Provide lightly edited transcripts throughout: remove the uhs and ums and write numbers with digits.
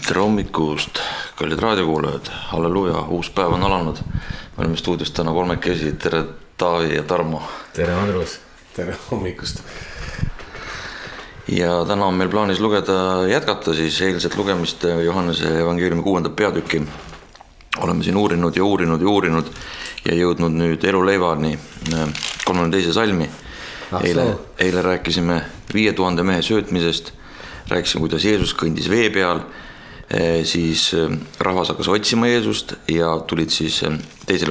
Tere hommikust, kallid raadiokuulajad, halleluuja, uus päev on alanud. Me oleme stuudios täna kolmekesi, tere Taavi ja Tarmo. Tere Andrus. Tere hommikust. Ja täna on meil plaanis jätkata siis eilset lugemist Johannese evangeeliumi 6. peatüki. Oleme siin uurinud ja jõudnud nüüd eluleivani 32. salmi. Eile rääkisime 5000 mehe söötmisest, rääkisime, kuidas Jeesus kõndis vee peal, siis rahvas hakkas otsima Jeesust ja tulid siis teisele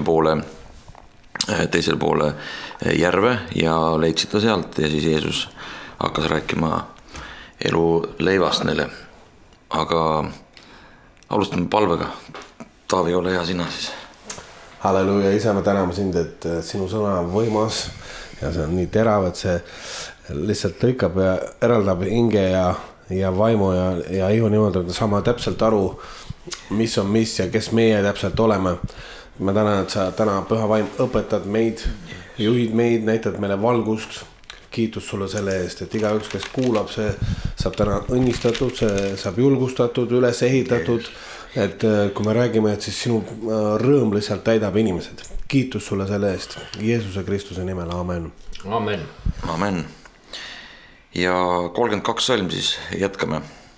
poole järve ja leidsid ta sealt ja siis Jeesus hakkas rääkima elu leivast neile. Aga alustame palvega. Taavi, ole hea sina siis. Halleluuja, Isa, me täname sind, et sinu sõna on võimas ja see on nii terav, et see lihtsalt lõikab ja eraldab hinge ja vaimu ja ihu niimoodi, et saame täpselt aru, mis on mis ja kes meie täpselt oleme. Ma tänan, et sa täna püha vaim õpetad meid, juhid meid, näitad meile valgust. Kiitus sulle selle eest, et igaüks, kes kuulab, see saab täna õnnistatud, see saab julgustatud, üles ehitatud. Et kui me räägime, et siis sinu rõõm lihtsalt täidab inimesed. Kiitus sulle selle eest. Jeesuse Kristuse nimel, amen. Amen. Amen. Ja 32 salm siis jätkame.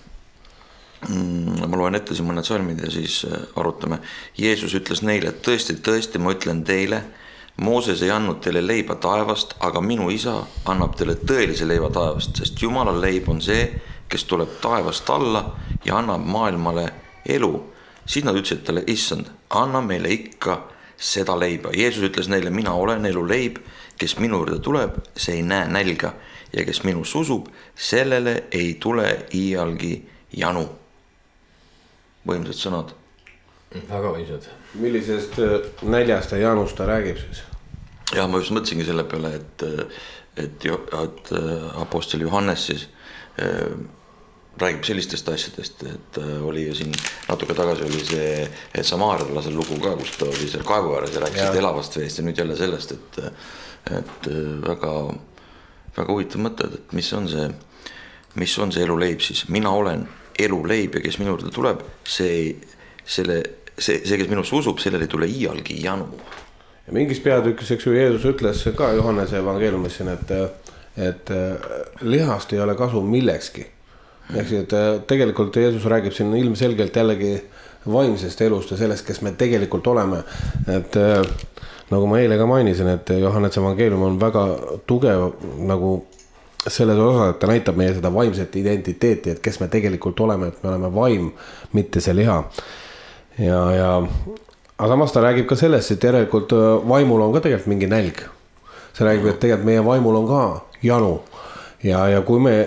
Ma loen ette siin mõned salmid ja siis arutame. Jeesus ütles neile, et tõesti, ma ütlen teile, Mooses ei andnud teile leiba taevast, aga minu isa annab teile tõelise leiva taevast, sest Jumala leib on see, kes tuleb taevast alla ja annab maailmale elu. Siis nad ütlesid talle, issand, anna meile ikka seda leiba. Jeesus ütles neile, mina olen elu leib, kes minu juurde tuleb, see ei näe nälga ja kes minus usub, sellele ei tule iialgi janu. Võimsad sõnad. Väga võimsad. Millisest näljast ja janust ta räägib siis? Ja ma just mõtlesingi selle peale, et apostel Johannes siis räägib sellistest asjadest, et oli siin natuke tagasi oli see samaarialase lugu ka, kus ta oli seal kaevu ääres ja rääkisid elavast veest ja nüüd jälle sellest, et väga huvitav mõtted, et mis on see elu leib siis. Mina olen elu leib ja kes minu juurde tuleb, see, kes minus usub, sellele ei tule iialgi janu. Ja mingis peatükis, eks ju, Jeesus ütles ka Johannese evangeeliumis siin, et lihast ei ole kasu millekski. Et tegelikult Jeesus räägib siin ilmselgelt jällegi vaimsest elust ja sellest, kes me tegelikult oleme. Et nagu ma eile ka mainisin, et Johannese evangeelium on väga tugev nagu selles osas, et ta näitab meie seda vaimset identiteeti, et kes me tegelikult oleme, et me oleme vaim, mitte see liha. Aga samas ta räägib ka sellest, et järelikult vaimul on ka tegelikult mingi nälg. See räägib, et tegelikult meie vaimul on ka janu. Ja kui me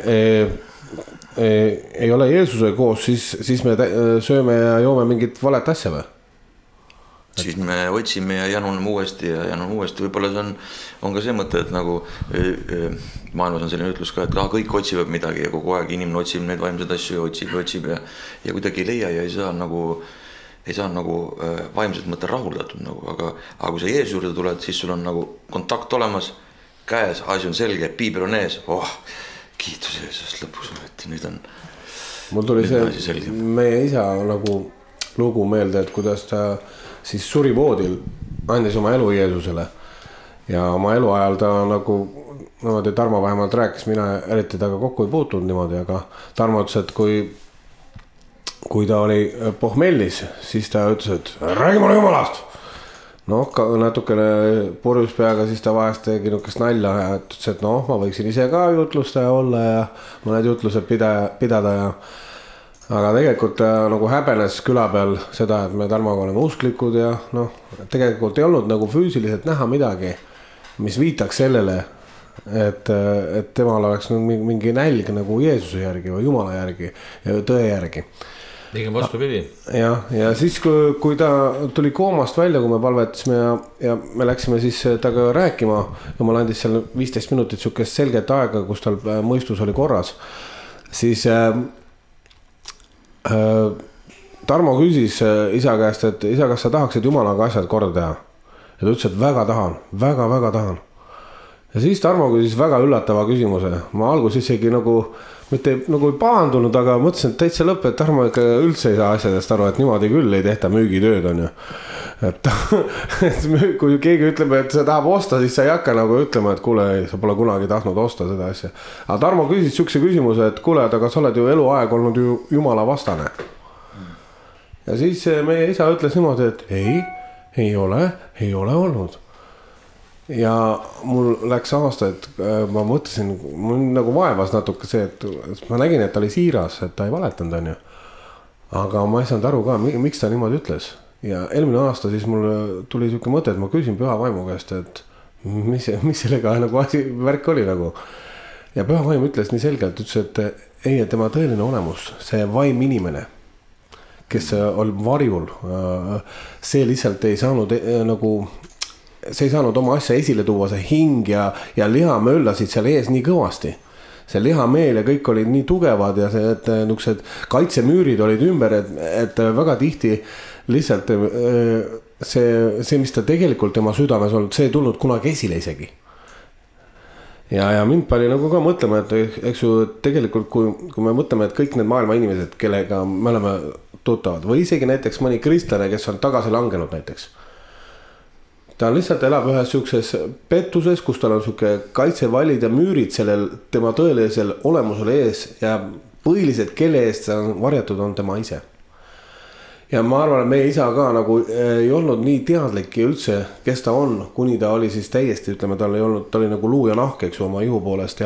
ei ole Jeesuse koos, siis me sööme ja joome mingit valet asja või? Siis me otsime ja januneme uuesti. Võib-olla see on ka see mõte, et nagu maailmas on selline ütlus ka, et kõik otsivad midagi ja kogu aeg inimene otsib neid vaimseid asju ja otsib ja kuidagi ei leia ja ei saa nagu vaimselt mõtte rahuldatud nagu, aga kui sa Jeesuse juurde tuled, siis sul on nagu kontakt olemas, käes, asi on selge, piibel on ees, kiitus Jeesusest lõpuks, nüüd on mul tuli see meie isa nagu lugu meelde, et kuidas ta siis suri voodil, andis oma elu Jeesusele ja oma elu ajal ta nagu niimoodi Tarmo vähemalt rääkis, mina eriti taga kokku ei puutunud niimoodi, aga Tarmo ütles, et kui ta oli pohmellis, siis ta ütles, et räägi mulle Jumalast. Natukene purjus peaga, siis ta vahest tegi nukest nalja ja ütles, et ma võiksin ise ka jutlustaja olla ja mõned jutlused pidada ja aga tegelikult nagu häbenes küla peal seda, et me Tarmoga oleme usklikud ja tegelikult ei olnud nagu füüsiliselt näha midagi, mis viitaks sellele, et temal oleks mingi nälg nagu Jeesuse järgi või Jumala järgi ja tõe järgi. Liigem vastupidi. Ja siis kui ta tuli koomast välja, kui me palvetasime ja me läksime siis taga rääkima, Jumal andis seal 15 minutit sukest selget aega, kus tal mõistus oli korras, siis Tarmo küsis isa käest, et isa, kas sa tahaksid Jumalaga asjad korda teha? Ja ta ütles, et väga tahan. ja siis Tarmo küsis väga üllatava küsimuse. Ma alguses isegi nagu mitte nagu ei pahandunud, aga mõtlesin, et täitsa lõpp, et Tarmo ikka üldse ei saa asjadest aru, et niimoodi küll ei tehta müügitööd, on ju. Et kui keegi ütleb, et sa tahab osta, siis sa ei hakka nagu ütlema, et kuule, sa pole kunagi tahtnud osta seda asja. Aga Tarmo küsis sihukese küsimuse, et kuule, aga sa oled ju eluaeg olnud ju jumala vastane. Ja siis meie isa ütles niimoodi, et ei ole olnud. Ja mul läks aasta, et ma mõtlesin, mul nagu vaevas natuke see, et ma nägin, et ta oli siiras, et ta ei valetanud, on ju. Aga ma ei saanud aru ka, miks ta niimoodi ütles. Ja eelmine aasta siis mul tuli siuke mõte, et ma küsin püha vaimu käest, et mis sellega nagu asi värk oli nagu. Ja püha vaim ütles nii selgelt, ütles, et ei, tema tõeline olemus, see vaim inimene, kes oli varjul, see lihtsalt ei saanud nagu... See ei saanud oma asja esile tuua, see hing ja liha möllasid seal ees nii kõvasti. See lihameel ja kõik olid nii tugevad ja niisugused kaitsemüürid olid ümber, et väga tihti lihtsalt see, mis ta tegelikult tema südames olnud, see ei tulnud kunagi esile isegi. Ja mind pani nagu ka mõtlema, et eks ju tegelikult, kui me mõtleme, et kõik need maailma inimesed, kellega me oleme tuttavad või isegi näiteks mõni kristlane, kes on tagasi langenud näiteks. Ta lihtsalt elab ühes siukses pettuses, kus tal on siuke kaitsevallid ja müürid sellel tema tõelisel olemusel ees ja põhiliselt, kelle eest see on varjatud, on tema ise. Ja ma arvan, et meie isa ka nagu ei olnud nii teadlik üldse, kes ta on, kuni ta oli siis täiesti, ütleme, ta oli nagu luu ja nahk, eks oma ihu poolest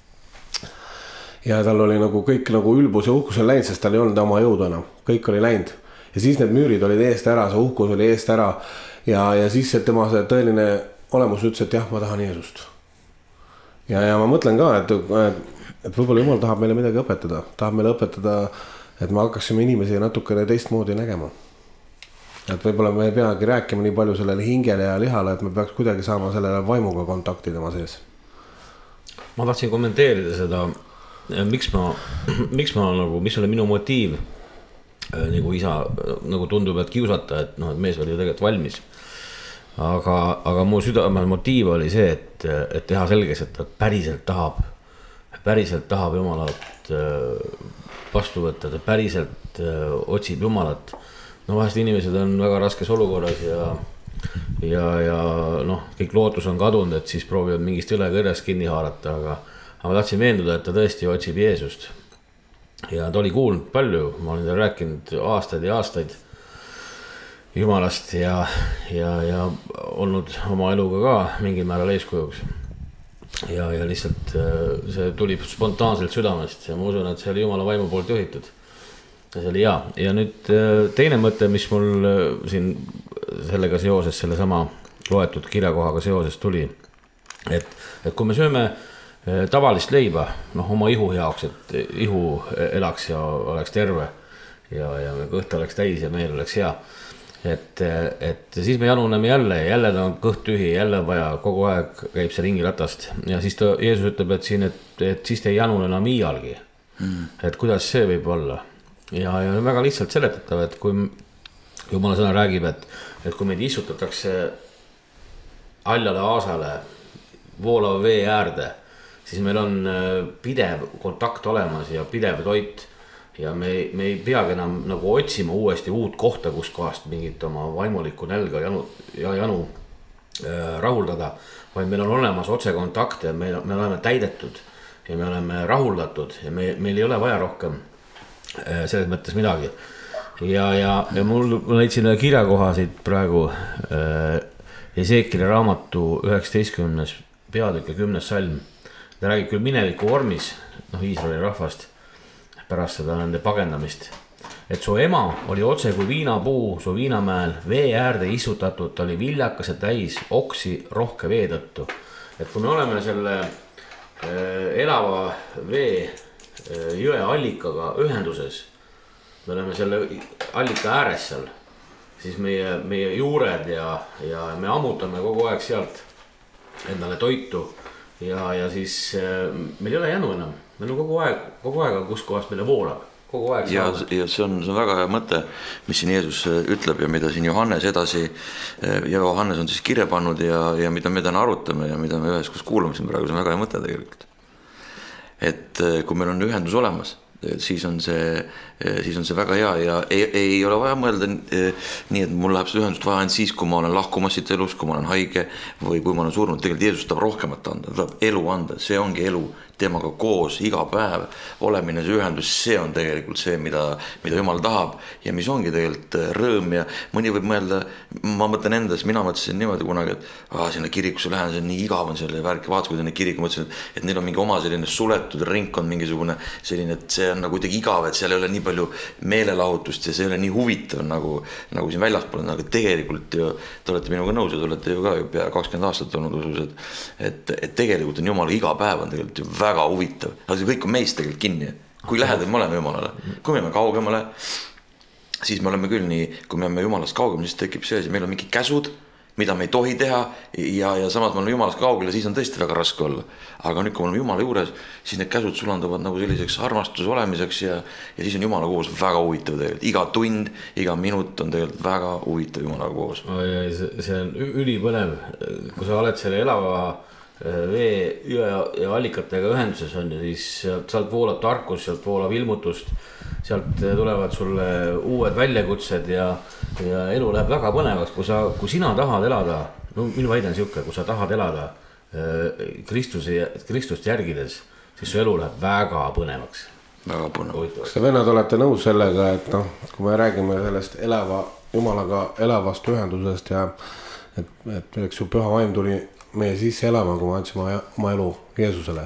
ja tal oli nagu kõik nagu ülbus ja uhkusel läinud, sest tal ei olnud oma jõudu enam, kõik oli läinud. Ja siis need müürid olid eest ära, see uhkus oli eest ära. Ja siis tema see tõeline olemus ütles, et jah, ma tahan Jeesust. Ja ma mõtlen ka, et võib-olla Jumal tahab meile midagi õpetada. Tahab meile õpetada, et me hakkaksime inimesi natukene teistmoodi nägema. Et võib-olla me ei peagi rääkima nii palju sellele hingele ja lihale, et me peaks kuidagi saama sellele vaimuga kontakti tema sees. Ma tahtsin kommenteerida seda, miks ma nagu, mis oli minu motiiv nagu isa nagu tundub, et kiusata, et mees oli ju tegelikult valmis. Aga mu südame motiiv oli see, et teha selgeks, et ta päriselt tahab Jumalat vastu võtta, ta päriselt otsib Jumalat. Vahest inimesed on väga raskes olukorras ja kõik lootus on kadunud, et siis proovivad mingist ülekõrjast kinni haarata, aga ma tahtsin veenduda, et ta tõesti otsib Jeesust. Ja ta oli kuulnud palju, ma olen rääkinud aastaid ja aastaid Jumalast ja olnud oma eluga ka mingil määral eeskujuks. Ja lihtsalt see tuli spontaanselt südamest ja ma usun, et see oli Jumala vaimu poolt juhitud. Ja see oli hea. Ja nüüd teine mõte, mis mul siin sellega seoses, selle sama loetud kirjakohaga seoses tuli, et kui me sööme tavalist leiba, oma ihu jaoks, et ihu elaks ja oleks terve ja kõht oleks täis ja meel oleks hea. Et siis me januneme jälle ta on kõht tühi, jälle vaja, kogu aeg käib see ringiratast. Ja siis Jeesus ütleb, et siis te ei janune enam iialgi. Et kuidas see võib olla. Ja väga lihtsalt seletatav, et kui Jumala sõna räägib, et kui meid istutatakse haljale aasale voolava vee äärde, siis meil on pidev kontakt olemas ja pidev toit. Ja me ei peagi enam nagu otsima uuesti uut kohta, kus kohast mingit oma vaimulikku nälga ja janu rahuldada, vaid meil on olemas otsekontakt ja me oleme täidetud ja me oleme rahuldatud ja meil ei ole vaja rohkem selles mõttes midagi. Ja mul leidsin kirjakohasid praegu Esekieli raamatu 19. peatükk ja 10. salm. Ta räägib küll mineviku vormis, Iisraeli rahvast, pärast seda nende pagendamist, et su ema oli otse kui viinapuu su viinamäel vee äärde istutatud, ta oli viljakas ja täis oksi rohke vee tõttu. Et kui me oleme selle elava vee jõe allikaga ühenduses, me oleme selle allika ääres seal, siis meie juured ja me ammutame kogu aeg sealt endale toitu ja siis meil ei ole janu enam. Meil on kogu aeg, kus kohast meile voolab. kogu aeg saavad. Ja see on väga hea mõte, mis siin Jeesus ütleb ja mida siin Johannes edasi, ja Johannes on siis kirja pannud ja mida me täna arutame ja mida me ühes koos kuulame siin praegu, see on väga hea mõte tegelikult. Et kui meil on ühendus olemas, siis on see väga hea ja ei ole vaja mõelda nii, et mul läheb seda ühendust vaja ainult siis, kui ma olen lahkumas siit elus, kui ma olen haige või kui ma olen surnud. Tegelikult Jeesus tahab rohkemat anda, ta tahab elu anda, see ongi elu, temaga koos iga päev olemine, see ühendus, see on tegelikult see, mida Jumal tahab ja mis ongi tegelikult rõõm. Ja mõni võib mõelda, ma mõtlen endas, mina mõtlesin niimoodi kunagi, et sinna kirikusse lähen, see on nii igav on selle värk, vaats kui ta neid kiriku, mõtlesin, et neil on mingi oma selline suletud ringkond, mingisugune selline, et see on nagu kuidagi igav, et seal ei ole nii palju meelelahutust ja see ei ole nii huvitav nagu siin väljaspool, aga tegelikult ju te olete minuga nõus ja te olete ju ka pea 20 aastat olnud usus, et tegelikult on Jumala iga päev on tegelikult ju väga huvitav, aga see kõik on meist tegelikult kinni, kui lähedal me oleme Jumalale, kui me oleme kaugemale, siis me oleme küll nii, kui me oleme Jumalast kaugemale, siis tekib see asi, meil on mingi käsud, mida me ei tohi teha ja samas me oleme Jumalast kaugele, siis on tõesti väga raske olla. Aga nüüd, kui me oleme Jumala juures, siis need käsud sulanduvad nagu selliseks armastuse olemiseks ja siis on Jumala koos väga huvitav tegelikult. Iga tund, iga minut on tegelikult väga huvitav Jumala koos. See on ülipõnev, kui sa oled selle elava vee ja allikatega ühenduses on ja siis sealt voolab tarkus, sealt voolab ilmutust, sealt tulevad sulle uued väljakutsed ja elu läheb väga põnevaks, kui sina tahad elada, no minu väide on siuke, kui sa tahad elada Kristust järgides, siis su elu läheb väga põnevaks. Väga põnev. Kas te vennad olete nõus sellega, et kui me räägime sellest Jumalaga elavast ühendusest ja et eks ju püha vaim tuli meie sisse elama, kui ma andsin oma elu Jeesusele.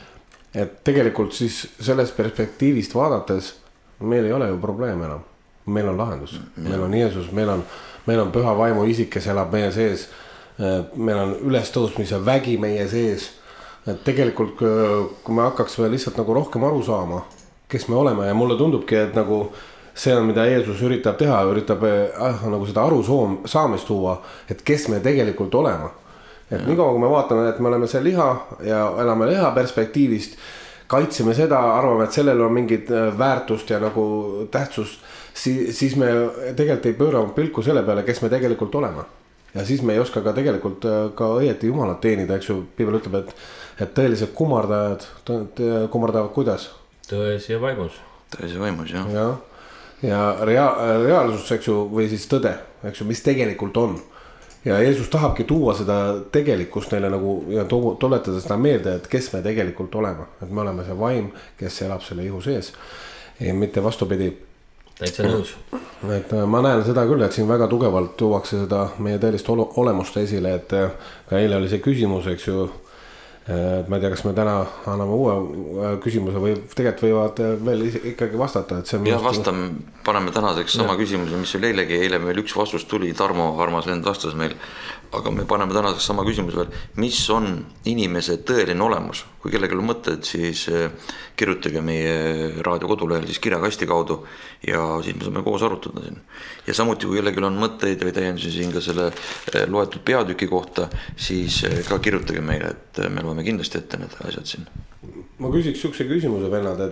Et tegelikult siis sellest perspektiivist vaadates meil ei ole ju probleem enam. Meil on lahendus. Meil on Jeesus, meil on püha vaimu isik, kes elab meie sees. Meil on ülestõusmise vägi meie sees. Et tegelikult kui me hakkaks lihtsalt nagu rohkem aru saama, kes me oleme ja mulle tundubki, et nagu see on, mida Jeesus üritab teha, üritab nagu seda aru saamist tuua, et kes me tegelikult olema. Et nii kaua, kui me vaatame, et me oleme see liha ja elame liha perspektiivist, kaitseme seda, arvame, et sellel on mingid väärtust ja nagu tähtsust, siis me tegelikult ei pööra pilku selle peale, kes me tegelikult oleme. Ja siis me ei oska ka tegelikult ka õieti Jumalat teenida, eks ju, Piibel ütleb, et tõelised kummardajad kummardavad kuidas? Tões ja vaimus. Tões ja vaimus, jah. Ja reaalsus, eks ju, või siis tõde, eks ju, mis tegelikult on. Ja Jeesus tahabki tuua seda tegelikkust neile nagu ja tuletada seda meelde, et kes me tegelikult oleme. Et me oleme see vaim, kes elab selle ihu sees. Ja mitte vastupidi. Täitsa nõus. Et ma näen seda küll, et siin väga tugevalt tuuakse seda meie tõelist olemust esile, et ka eile oli see küsimus, eks ju, et ma ei tea, kas me täna anname uue küsimuse või tegelikult võivad veel ikkagi vastata, et see on... Ja vastame, paneme tänaseks sama küsimuse, mis oli eile meil üks vastus tuli, Tarmo armas vend vastas meil, aga me paneme tänaseks sama küsimuse veel, mis on inimese tõeline olemus? Kui kellelgi on mõtted, siis kirjutage meie raadio kodulehel siis kirjakasti kaudu ja siis me saame koos arutada siin. Ja samuti, kui kellelgi on mõtteid või täiendusi siin ka selle loetud peatüki kohta, siis ka kirjutage meile, et me loeme kindlasti ette need asjad siin. Ma küsiks sihukese küsimuse, vennad,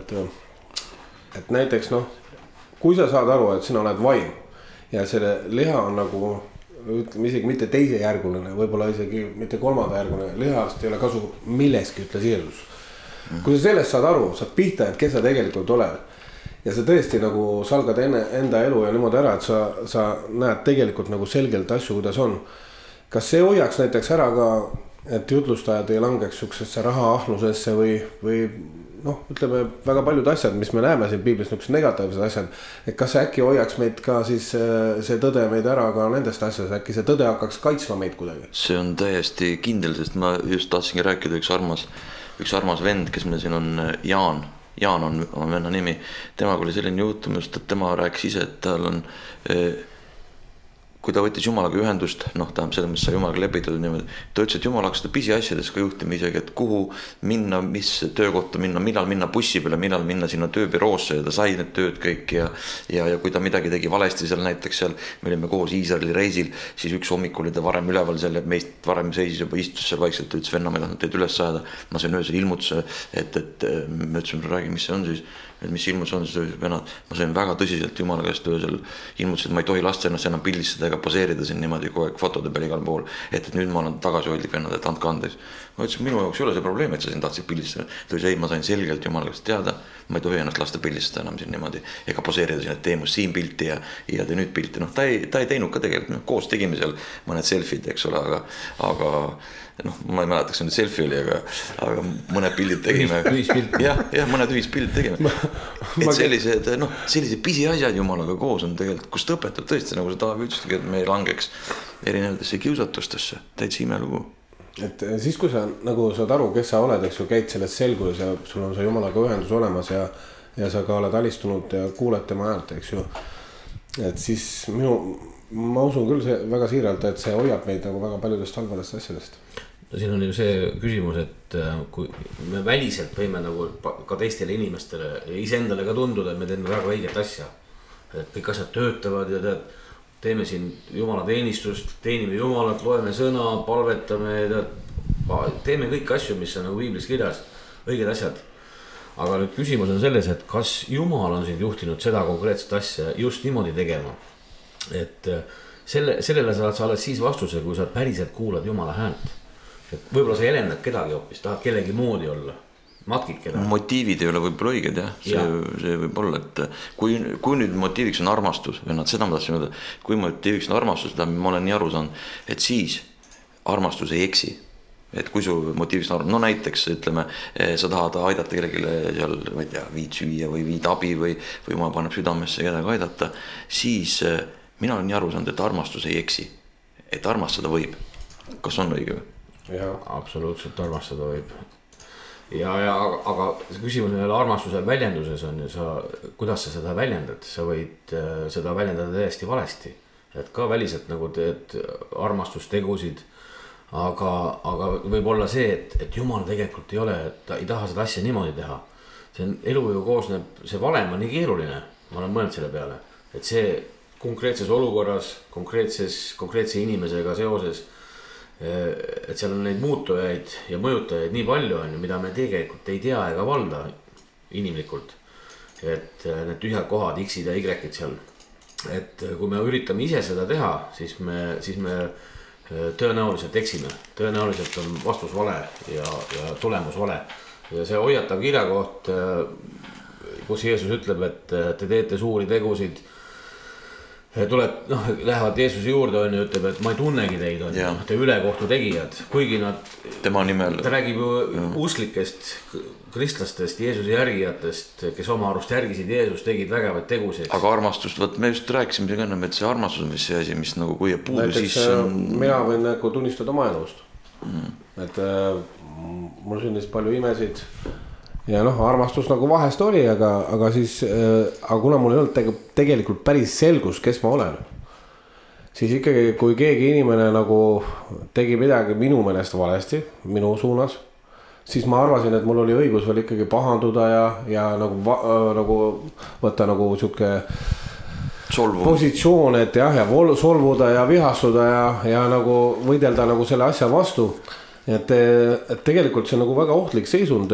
et näiteks kui sa saad aru, et sina oled vaim ja selle liha on nagu, ütleme isegi mitte teisejärguline, võib-olla isegi mitte kolmandajärguline, lihast ei ole kasu milleski, ütles Jeesus. Kui sa sellest saad aru, saad pihta, et kes sa tegelikult oled ja sa tõesti nagu salgad enda elu ja niimoodi ära, et sa näed tegelikult nagu selgelt asju, kuidas on. Kas see hoiaks näiteks ära ka, et jutlustajad ei langeks sihukesesse rahaahlusesse või ütleme väga paljud asjad, mis me näeme siin Piiblis, niisugused negatiivsed asjad, et kas see äkki hoiaks meid ka siis see tõde meid ära ka nendest asjadest, äkki see tõde hakkaks kaitsma meid kuidagi? See on täiesti kindel, sest ma just tahtsingi rääkida üks armas vend, kes meil siin on Jaan on venna nimi, temaga oli selline juhtum just, et tema rääkis ise, et tal on kui ta võttis Jumalaga ühendust, tähendab selles mõttes sai Jumalaga lepitud niimoodi, ta ütles, et Jumal hakkas seda pisiasjades ka juhtima isegi, et kuhu minna, mis töökohta minna, millal minna bussi peale, millal minna sinna tööbüroosse ja ta sai need tööd kõik ja kui ta midagi tegi valesti seal näiteks seal, me olime koos Iisraeli reisil, siis üks hommik oli ta varem üleval seal, meist varem seisis juba istus seal vaikselt, ütles venna, ma ei tahtnud teid üles saada, ma sain öösel ilmutuse, et me ütlesime, räägi, mis see on siis. et mis ilmus on, siis vennad, ma sain väga tõsiselt Jumala käest öösel ilmutasid, ma ei tohi lasta ennast enam pildistada ega poseerida siin niimoodi kogu aeg fotode peal igal pool, et nüüd ma olen tagasihoidlik vennad, et andke andeks. Ma ütlesin, minu jaoks ei ole see probleem, et sa siin tahtsid pildistada. Ta ütles, ei, ma sain selgelt Jumala käest teada, ma ei tohi ennast lasta pildistada enam siin niimoodi ega poseerida siin, et tee must siin pilti ja tee nüüd pilti. Ta ei teinud ka tegelikult, koos tegime seal mõned selfid, eks ole, aga ma ei mäleta, kas see nüüd selfie oli, aga mõned pildid tegime. jah, mõned ühispildid tegime. Et sellised pisiasjad Jumalaga koos on tegelikult, kus ta õpetab tõesti, nagu sa Taavi ütlesidki, et me ei langeks erinevatesse kiusatustesse, täitsa imelugu. Et siis, kui sa nagu saad aru, kes sa oled, eks ju, käid selles selguses ja sul on see Jumalaga ühendus olemas ja sa ka oled alistunud ja kuuled tema häält, eks ju. Et siis ma usun küll väga siiralt, et see hoiab meid nagu väga paljudest halvadest asjadest. Siin on ju see küsimus, et kui me väliselt võime nagu ka teistele inimestele ja iseendale ka tunduda, et me teeme väga õiget asja. Et kõik asjad töötavad ja teeme siin Jumala teenistust, teenime Jumalat, loeme sõna, palvetame, teeme kõik asju, mis on nagu Piiblis kirjas, õiged asjad. Aga nüüd küsimus on selles, et kas Jumal on sind juhtinud seda konkreetset asja just niimoodi tegema. Et sellele saad sa alles siis vastuse, kui sa päriselt kuulad Jumala häält. Et võib-olla sa elendad kedagi hoopis, tahad kellegi moodi olla, matkid kedagi. Motiivid ei ole võib-olla õiged, jah. See võib olla, et kui nüüd motiiviks on armastus, seda ma tahtsin öelda, kui motiiviks on armastus, ma olen nii aru saanud, et siis armastus ei eksi. Et kui su motiiviks on armastus, no näiteks ütleme, sa tahad aidata kellelegi seal, ma ei tea, viid süüa või viid abi või ma paneb südamesse kedagi aidata, siis mina olen nii aru saanud, et armastus ei eksi, et armastada võib. Kas on õige või? Ja, absoluutselt armastada võib. Aga see küsimus on armastuse väljenduses on ju, kuidas sa seda väljendad, sa võid seda väljendada täiesti valesti, et ka väliselt nagu teed armastustegusid, aga võib olla see, et Jumal tegelikult ei ole, et ta ei taha seda asja niimoodi teha. See elu ju koosneb, see valem on nii keeruline, ma olen mõelnud selle peale, et see konkreetses olukorras, konkreetse inimesega seoses, et seal on neid muutujaid ja mõjutajaid nii palju on ju, mida me tegelikult ei tea ega valda inimlikult. Et need tühjad kohad, X-id ja Y-id seal. Et kui me üritame ise seda teha, siis me tõenäoliselt eksime. Tõenäoliselt on vastus vale ja tulemus vale. Ja see hoiatav kirjakoht, kus Jeesus ütleb, et te teete suuri tegusid, lähevad Jeesuse juurde on ja ütleb, et ma ei tunnegi teid on, te ülekohtu tegijad, kuigi tema nimel. Ta räägib ju usklikest kristlastest, Jeesuse järgijatest, kes oma arust järgisid Jeesus, tegid vägevaid tegusid. Aga armastust, me just rääkisime ennem, et see armastus on see asi, mis nagu kui puudu näiteks, siis on... Mina võin nagu tunnistada oma elust, et mul sündis palju imesid. Ja armastus nagu vahest oli, aga kuna mul ei olnud tegelikult päris selgus, kes ma olen, siis ikkagi, kui keegi inimene nagu tegi midagi minu meelest valesti, minu suunas, siis ma arvasin, et mul oli õigus veel ikkagi pahanduda ja nagu võtta nagu siuke positsioon, et ja solvuda ja vihastuda ja nagu võidelda nagu selle asja vastu. Et tegelikult see on nagu väga ohtlik seisund,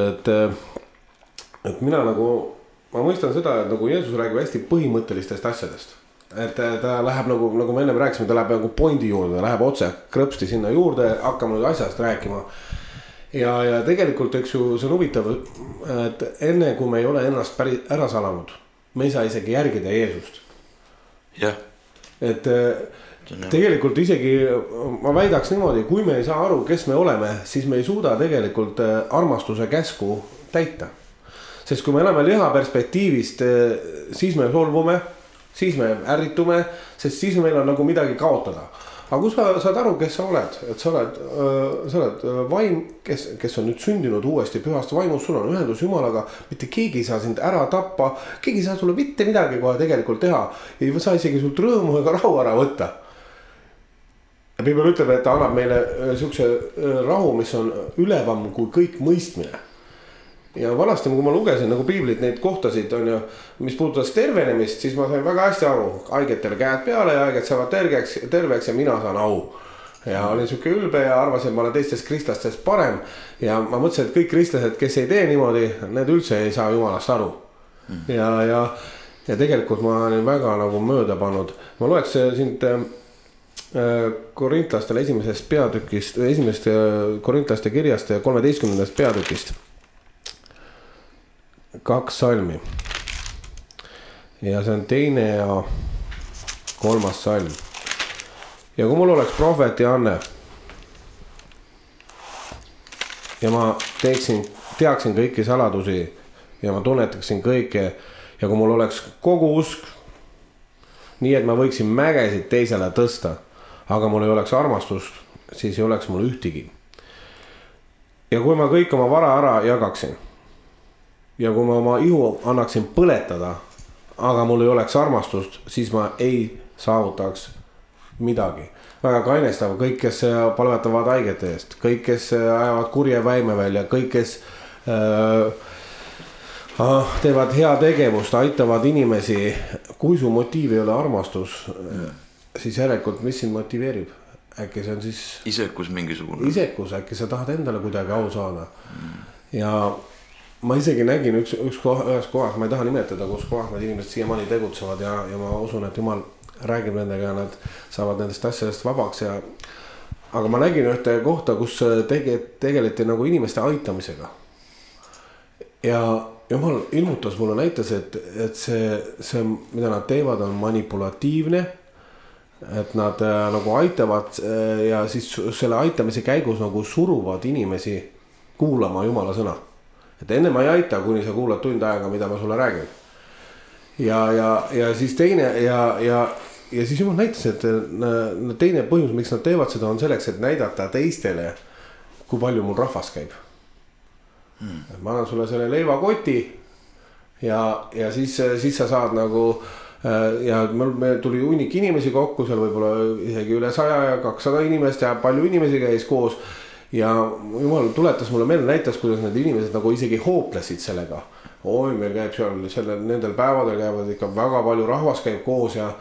et mina nagu, ma mõistan seda, et nagu Jeesus räägib hästi põhimõttelistest asjadest. Et ta läheb nagu me enne rääkisime, ta läheb nagu pointi juurde, ta läheb otse krõpsti sinna juurde, hakkame nüüd asjast rääkima. Ja tegelikult, eks ju, see on huvitav, et enne kui me ei ole ennast päris ära salanud, me ei saa isegi järgida Jeesust. Jah. Et tegelikult isegi, ma väidaks niimoodi, kui me ei saa aru, kes me oleme, siis me ei suuda tegelikult armastuse käsku täita. Sest kui me elame liha perspektiivist, siis me solvume, siis me ärritume, sest siis meil on nagu midagi kaotada. Aga kui sa saad aru, kes sa oled, et sa oled vaim, kes on nüüd sündinud uuesti pühast vaimust, sul on ühendus Jumalaga, mitte keegi ei saa sind ära tappa, keegi ei saa sulle mitte midagi kohe tegelikult teha, ei saa isegi sult rõõmu ega rahu ära võtta. Ja Piibel ütleb, et ta annab meile siukse rahu, mis on ülevam kui kõik mõistmine. Ja vanasti, kui ma lugesin nagu Piiblit, neid kohtasid on ju, mis puudutas tervenemist, siis ma sain väga hästi aru, haigetele käed peale ja haiget saavad terveks ja mina saan au. Ja olin siuke ülbe ja arvasin, et ma olen teistest kristlastest parem ja ma mõtlesin, et kõik kristlased, kes ei tee niimoodi, need üldse ei saa Jumalast aru. ja tegelikult ma olen väga nagu mööda pannud. Ma loeks sind korintlastele esimesest korintlaste kirjast 13. peatükist 2 salmi. Ja see on 2. ja 3. salm. Ja kui mul oleks prohveti anne ja ma teaksin kõiki saladusi ja ma tunnetaksin kõike ja kui mul oleks kogu usk, nii et ma võiksin mägesid teisele tõsta, aga mul ei oleks armastust, siis ei oleks mul ühtegi. Ja kui ma kõik oma vara ära jagaksin ja kui ma oma ihu annaksin põletada, aga mul ei oleks armastust, siis ma ei saavutaks midagi. Väga kainestav, kõik, kes palvetavad haigete eest, kõik, kes ajavad kurje väime välja, kõik, kes teevad hea tegevust, aitavad inimesi. Kui su motiiv ei ole armastus, siis järelikult, mis sind motiveerib? Äkki see on siis isekus mingisugune. Isekus, äkki sa tahad endale kuidagi au saada. Ja ma isegi nägin ühes kohas, ma ei taha nimetada, kus kohas need inimesed siiamaani tegutsevad ja ma usun, et Jumal räägib nendega ja nad saavad nendest asjadest vabaks aga ma nägin ühte kohta, kus tegeleti nagu inimeste aitamisega. Ja Jumal ilmutas mulle näitas, et see, mida nad teevad, on manipulatiivne, et nad nagu aitavad ja siis selle aitamise käigus nagu suruvad inimesi kuulama Jumala sõna. Et enne ma ei aita, kuni sa kuulad tund aega, mida ma sulle räägin. Ja siis teine ja siis Jumal näitas, et teine põhjus, miks nad teevad seda, on selleks, et näidata teistele, kui palju mul rahvas käib. Ma annan sulle selle leivakoti ja siis sa saad nagu ja meil tuli hunnik inimesi kokku, seal võib-olla isegi üle 100 ja 200 inimest ja palju inimesi käis koos ja Jumal tuletas mulle meelde, näitas, kuidas need inimesed nagu isegi hooplesid sellega. Oi, meil käib seal nendel päevadel käivad ikka väga palju rahvas käib koos ja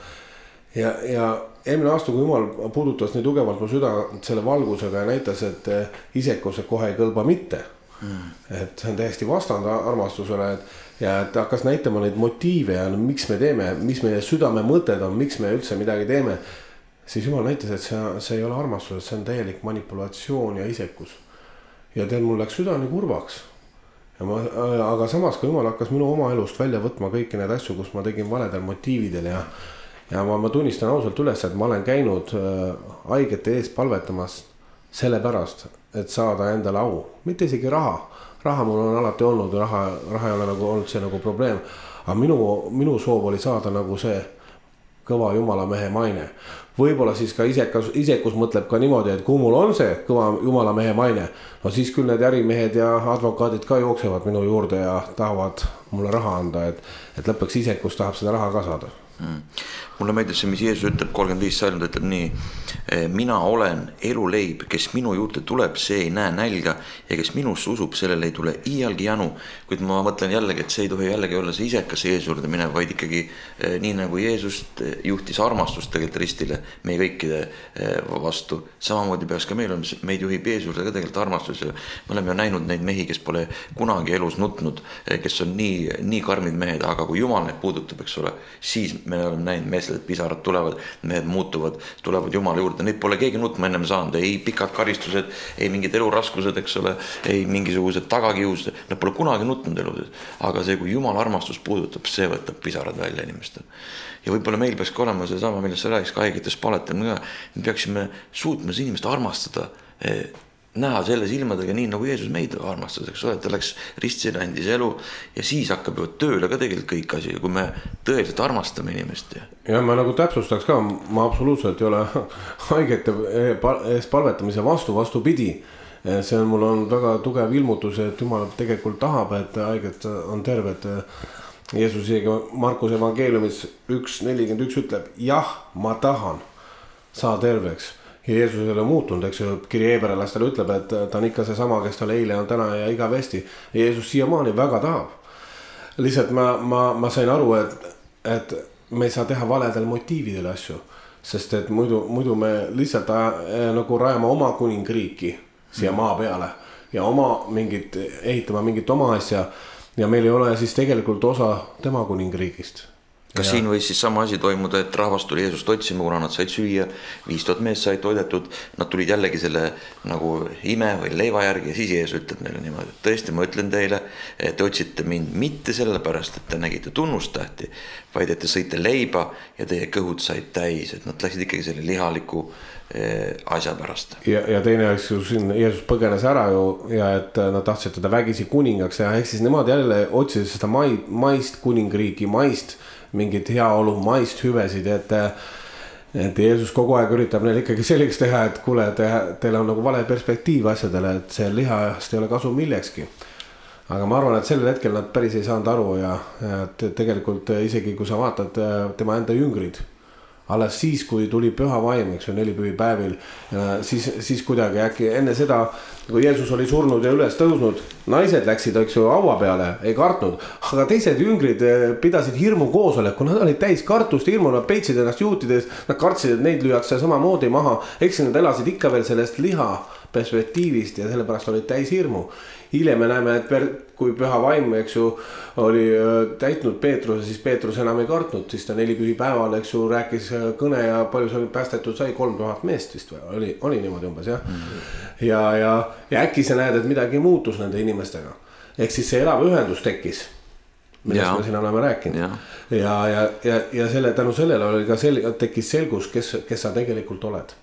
eelmine aasta, kui Jumal puudutas nii tugevalt mu süda selle valgusega ja näitas, et isekus kohe ei kõlba mitte. Et see on täiesti vastand armastusele ja et hakkas näitama neid motiive ja miks me teeme, mis meie südame mõtted on, miks me üldse midagi teeme. Siis Jumal näitas, et see ei ole armastus, see on täielik manipulatsioon ja isekus. Ja mul läks südani kurvaks. Aga samas, kui Jumal hakkas minu oma elust välja võtma kõiki need asju, kus ma tegin valedel motiividel ja ma tunnistan ausalt üles, et ma olen käinud haigete eest palvetamas sellepärast, et saada endale au. Mitte isegi raha. Raha mul on alati olnud, raha ei ole nagu olnud see nagu probleem. Aga minu soov oli saada nagu see kõva Jumala mehe maine. Võib-olla siis ka isekus mõtleb ka niimoodi, et kui mul on see kõva Jumala mehe maine, no siis küll need ärimehed ja advokaadid ka jooksevad minu juurde ja tahavad mulle raha anda, et lõpuks isekus tahab seda raha ka saada. Mulle meeldib see, mis Jeesus ütleb 35 salm, ta ütleb nii: mina olen eluleib, kes minu juurde tuleb, see ei näe nälga ja kes minusse usub, sellele ei tule iialgi janu. Kuid ma mõtlen jällegi, et see ei tohi jällegi olla see isekas Jeesus juurde minev, vaid ikkagi nii nagu Jeesust juhtis armastust tegelikult ristile meie kõikide vastu. Samamoodi peaks ka meil olema, meid juhib Jeesus juurde ka tegelikult armastus. Me oleme ju näinud neid mehi, kes pole kunagi elus nutnud, kes on nii karmid mehed, aga kui Jumal neid puudutab, eks ole, siis me oleme näinud meestel, et pisarad tulevad, mehed muutuvad, tulevad Jumala juurde. Neid pole keegi nutma ennem saanud, ei pikad karistused, ei mingid eluraskused, eks ole, ei mingisugused tagakiused, nad pole kunagi nutnud eludes. Aga see, kui Jumal armastus puudutab, see võtab pisarad välja inimestel. Ja võib-olla meil peaks ka olema see sama, millest sa räägis ka haigetes paletamine. Me peaksime suutma inimest armastada, näha selle silmadega nii nagu Jeesus meid armastas, eks ole, et ta läks ristsile, andis elu ja siis hakkab ju tööle ka tegelikult kõik asi, kui me tõeliselt armastame inimest. Ja ma nagu täpsustaks ka, ma absoluutselt ei ole haigete eest palvetamise vastupidi. See on, mul on väga tugev ilmutus, et Jumal tegelikult tahab, et haiged on terved. Jeesus isegi Markuse evangeeliumis 1.41 ütleb, jah, ma tahan, saa terveks. Ja Jeesus ei ole muutunud, eks ju, kiri Heebrealastele ütleb, et ta on ikka see sama, kes tal eile on täna ja igavesti. Ja Jeesus siiamaani väga tahab. Lihtsalt ma sain aru, et me ei saa teha valedel motiividel asju, sest et muidu me lihtsalt nagu rajame oma kuningriiki siia maa peale ja ehitama mingit oma asja. ja meil ei ole siis tegelikult osa tema kuningriigist. Kas siin võis siis sama asi toimuda, et rahvas tuli Jeesust otsima, kuna nad said süüa, 5000 meest said toidetud, nad tulid jällegi selle nagu ime või leiva järgi ja siis Jeesus ütleb neile niimoodi, et tõesti ma ütlen teile, et te otsite mind mitte sellepärast, et te nägite tunnustähti, vaid et te sõite leiba ja teie kõhud said täis, et nad läksid ikkagi selle lihaliku asja pärast. Ja teine asju siin Jeesus põgenes ära ju ja et nad tahtsid teda vägisi kuningaks ja ehk siis nemad jälle otsisid seda maist kuningriigi, maist mingit heaolu, maist hüvesid, et Jeesus kogu aeg üritab neile ikkagi selgeks teha, et kuule, teil on nagu vale perspektiiv asjadele, et see lihast ei ole kasu millekski. Aga ma arvan, et sellel hetkel nad päris ei saanud aru ja tegelikult isegi kui sa vaatad tema enda jüngrid, alles siis, kui tuli püha vaim, eks ju, 4 pühipäevil, siis kuidagi äkki enne seda, kui Jeesus oli surnud ja üles tõusnud, naised läksid, eks ju, haua peale, ei kartnud, aga teised jüngrid pidasid hirmu koosoleku, nad olid täis kartust, hirmu, nad peitsid ennast juutides, nad kartsid, et neid lüüakse samamoodi maha, eks nad elasid ikka veel sellest liha perspektiivist ja sellepärast olid täis hirmu. Hiljem me näeme, et kui püha vaim, eks ju, oli täitnud Peetruse, siis Peetrus enam ei kartnud, siis ta 4 pühipäeval, eks ju, rääkis kõne ja palju see oli päästetud sai, 3000 meest vist või oli niimoodi umbes, jah. Ja äkki sa näed, et midagi muutus nende inimestega. Ehk siis see elav ühendus tekkis, millest me siin oleme rääkinud. Ja tänu sellele oli ka tekkis selgus, kes sa tegelikult oled.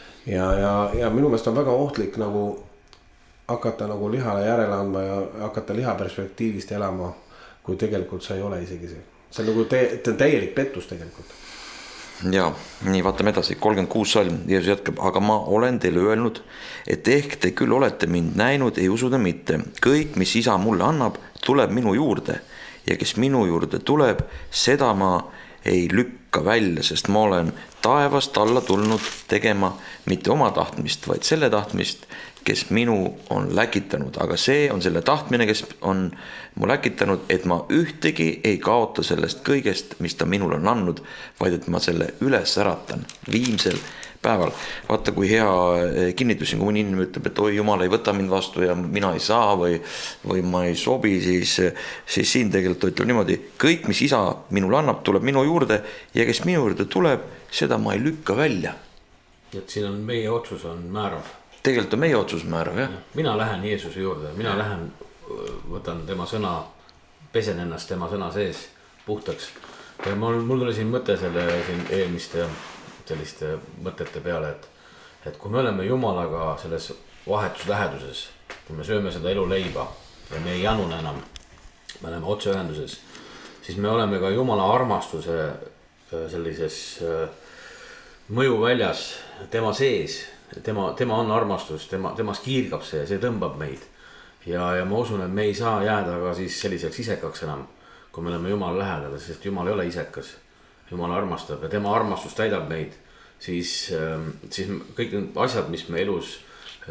Ja minu meelest on väga ohtlik nagu hakata nagu lihale järele andma ja hakata liha perspektiivist elama, kui tegelikult sa ei ole isegi see. See on nagu täielik pettus tegelikult. Ja, nii vaatame edasi, 36 salm, Jeesus jätkab, aga ma olen teile öelnud, et ehk te küll olete mind näinud, ei usuda mitte. Kõik, mis isa mulle annab, tuleb minu juurde ja kes minu juurde tuleb, seda ma ei lükka välja, sest ma olen taevast alla tulnud tegema mitte oma tahtmist, vaid selle tahtmist, kes minu on läkitanud, aga see on selle tahtmine, kes on mu läkitanud, et ma ühtegi ei kaota sellest kõigest, mis ta minul on andnud, vaid et ma selle üles äratan viimsel päeval. Vaata, kui hea kinnitus, kui mõni inimene ütleb, et oi, Jumal ei võta mind vastu ja mina ei saa või ma ei sobi, siis siin tegelikult ütleb niimoodi, kõik, mis isa minul annab, tuleb minu juurde ja kes minu juurde tuleb, seda ma ei lükka välja. Et siin on meie otsus on määrav. Tegelikult on meie otsus määrav, jah. Mina lähen Jeesuse juurde, mina lähen, võtan tema sõna, pesen ennast tema sõna sees puhtaks. Ja mul tuli siin mõte selle siin eelmiste selliste mõtete peale, et kui me oleme Jumalaga selles vahetusläheduses, kui me sööme seda eluleiba ja me ei janune enam, me oleme otseühenduses, siis me oleme ka Jumala armastuse sellises mõjuväljas tema sees. Tema on armastus, temas kiirgab see tõmbab meid ja ma usun, et me ei saa jääda ka siis selliseks isekaks enam, kui me oleme Jumala lähedal, sest Jumal ei ole isekas, Jumal armastab ja tema armastus täidab meid, siis kõik need asjad, mis me elus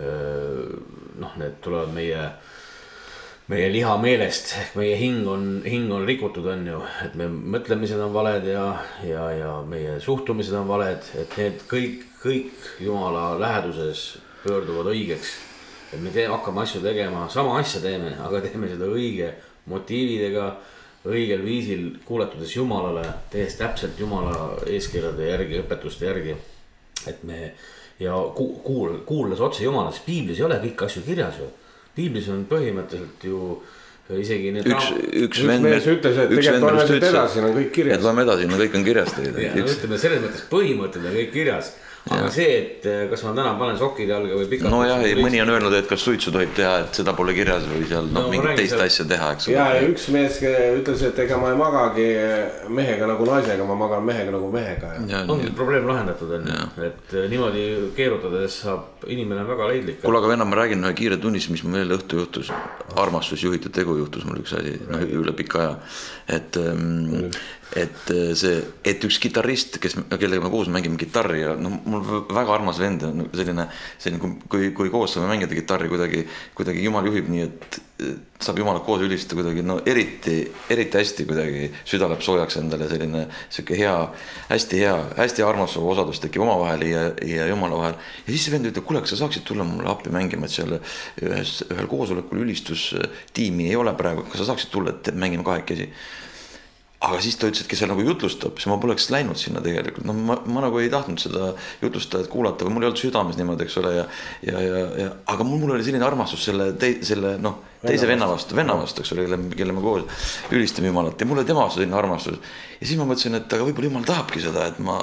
need tulevad meie liha meelest, ehk meie hing on rikutud on ju, et me mõtlemised on valed ja meie suhtumised on valed, et need kõik Jumala läheduses pöörduvad õigeks, et me hakkame asju tegema, sama asja teeme, aga teeme seda õige motiividega, õigel viisil kuuletudes Jumalale, tehes täpselt Jumala eeskirjade järgi, õpetuste järgi, et me ja kuulas otse Jumala, sest Piiblis ei ole kõik asju kirjas ju. Piiblis on põhimõtteliselt ju isegi need üks mees ütles, et tegelikult on edasi, on kõik kirjas. Et loeme edasi, kõik on kirjas teile. Ütleme selles mõttes põhimõtted on kõik kirjas. Aga see, et kas ma täna panen sokid jalga või pikalt. No jah, mõni on öelnud, et kas suitsu tohib teha, et seda pole kirjas või seal mingit teist asja teha. Ja üks mees ütles, et ega ma ei magagi mehega nagu naisega, ma magan mehega nagu mehega. Ongi probleem lahendatud on, et niimoodi keerutades saab inimene väga leidlik. Kuule, aga venna, ma räägin ühe kiire tunnis, mis mul veel õhtu juhtus. Armastus juhitud tegu juhtus mul üks asi üle pika aja. Et et üks kitarrist, kellega me koos mängime kitarri ja no mul väga armas vend on selline kui koos saame mängida kitarri kuidagi Jumal juhib nii, et saab Jumalat koos ülistada kuidagi, no eriti hästi kuidagi süda läheb soojaks endale, selline siuke hästi armastav osadus tekib omavahel ja Jumala vahel. Ja siis see vend ütleb, kuule, kas sa saaksid tulla mulle appi mängima, et seal ühel koosolekul ülistustiimi ei ole praegu, kas sa saaksid tulla, et mängime kahekesi. Aga siis ta ütles, et kes seal nagu jutlustab, siis ma poleks läinud sinna tegelikult. No ma nagu ei tahtnud seda jutlustajat kuulata või mul ei olnud südames niimoodi, eks ole. Aga mul oli selline armastus selle teise venna vastu, eks ole, kelle ma koos ülistame Jumalat. Ja mul oli tema vastu selline armastus. Ja siis ma mõtlesin, et aga võib-olla Jumal tahabki seda, et ma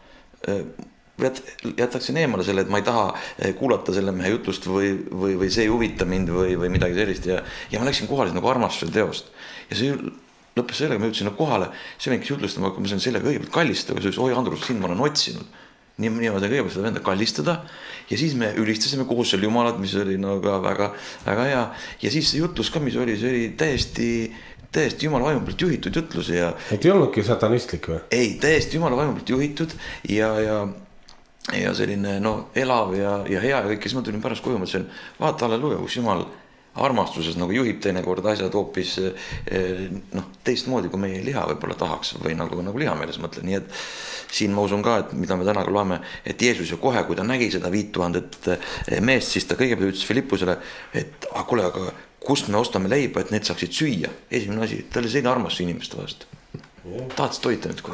jätaksin eemale selle, et ma ei taha kuulata selle mehe jutust või see ei huvita mind või midagi sellist. Ja ma läksin kohale nagu armastuse teost. Ja see lõppes sellega, ma jõudsin kohale, see vend, kes jutlustama hakkab, ma sain sellega kõigepealt kallistada, see ütles, oi Andrus, sind ma olen otsinud. Nii ma sain kõigepealt seda venda kallistada ja siis me ülistasime koos seal Jumalat, mis oli ka väga hea. Ja siis see jutlus ka, mis oli, see oli täiesti Jumala vaimu pealt juhitud jutlus. Et ei olnudki satanistlik või? Ei, täiesti Jumala vaimu pealt juhitud ja selline elav ja hea ja kõik, kes ma tulin pärast koju, ma ütlesin, vaata halleluja, kus Jumal armastuses nagu juhib teinekord asjad hoopis teistmoodi, kui meie liha võib-olla tahaks või nagu lihameeles mõtlen. Nii et siin ma usun ka, et mida me täna ka loeme, et Jeesus ju kohe, kui ta nägi seda 5000 meest, siis ta kõigepealt ütles Filippusele, et kuule, aga kust me ostame leiba, et need saaksid süüa. Esimene asi, ta oli selline armastus inimeste vastu. Tahtis toita nüüd kohe.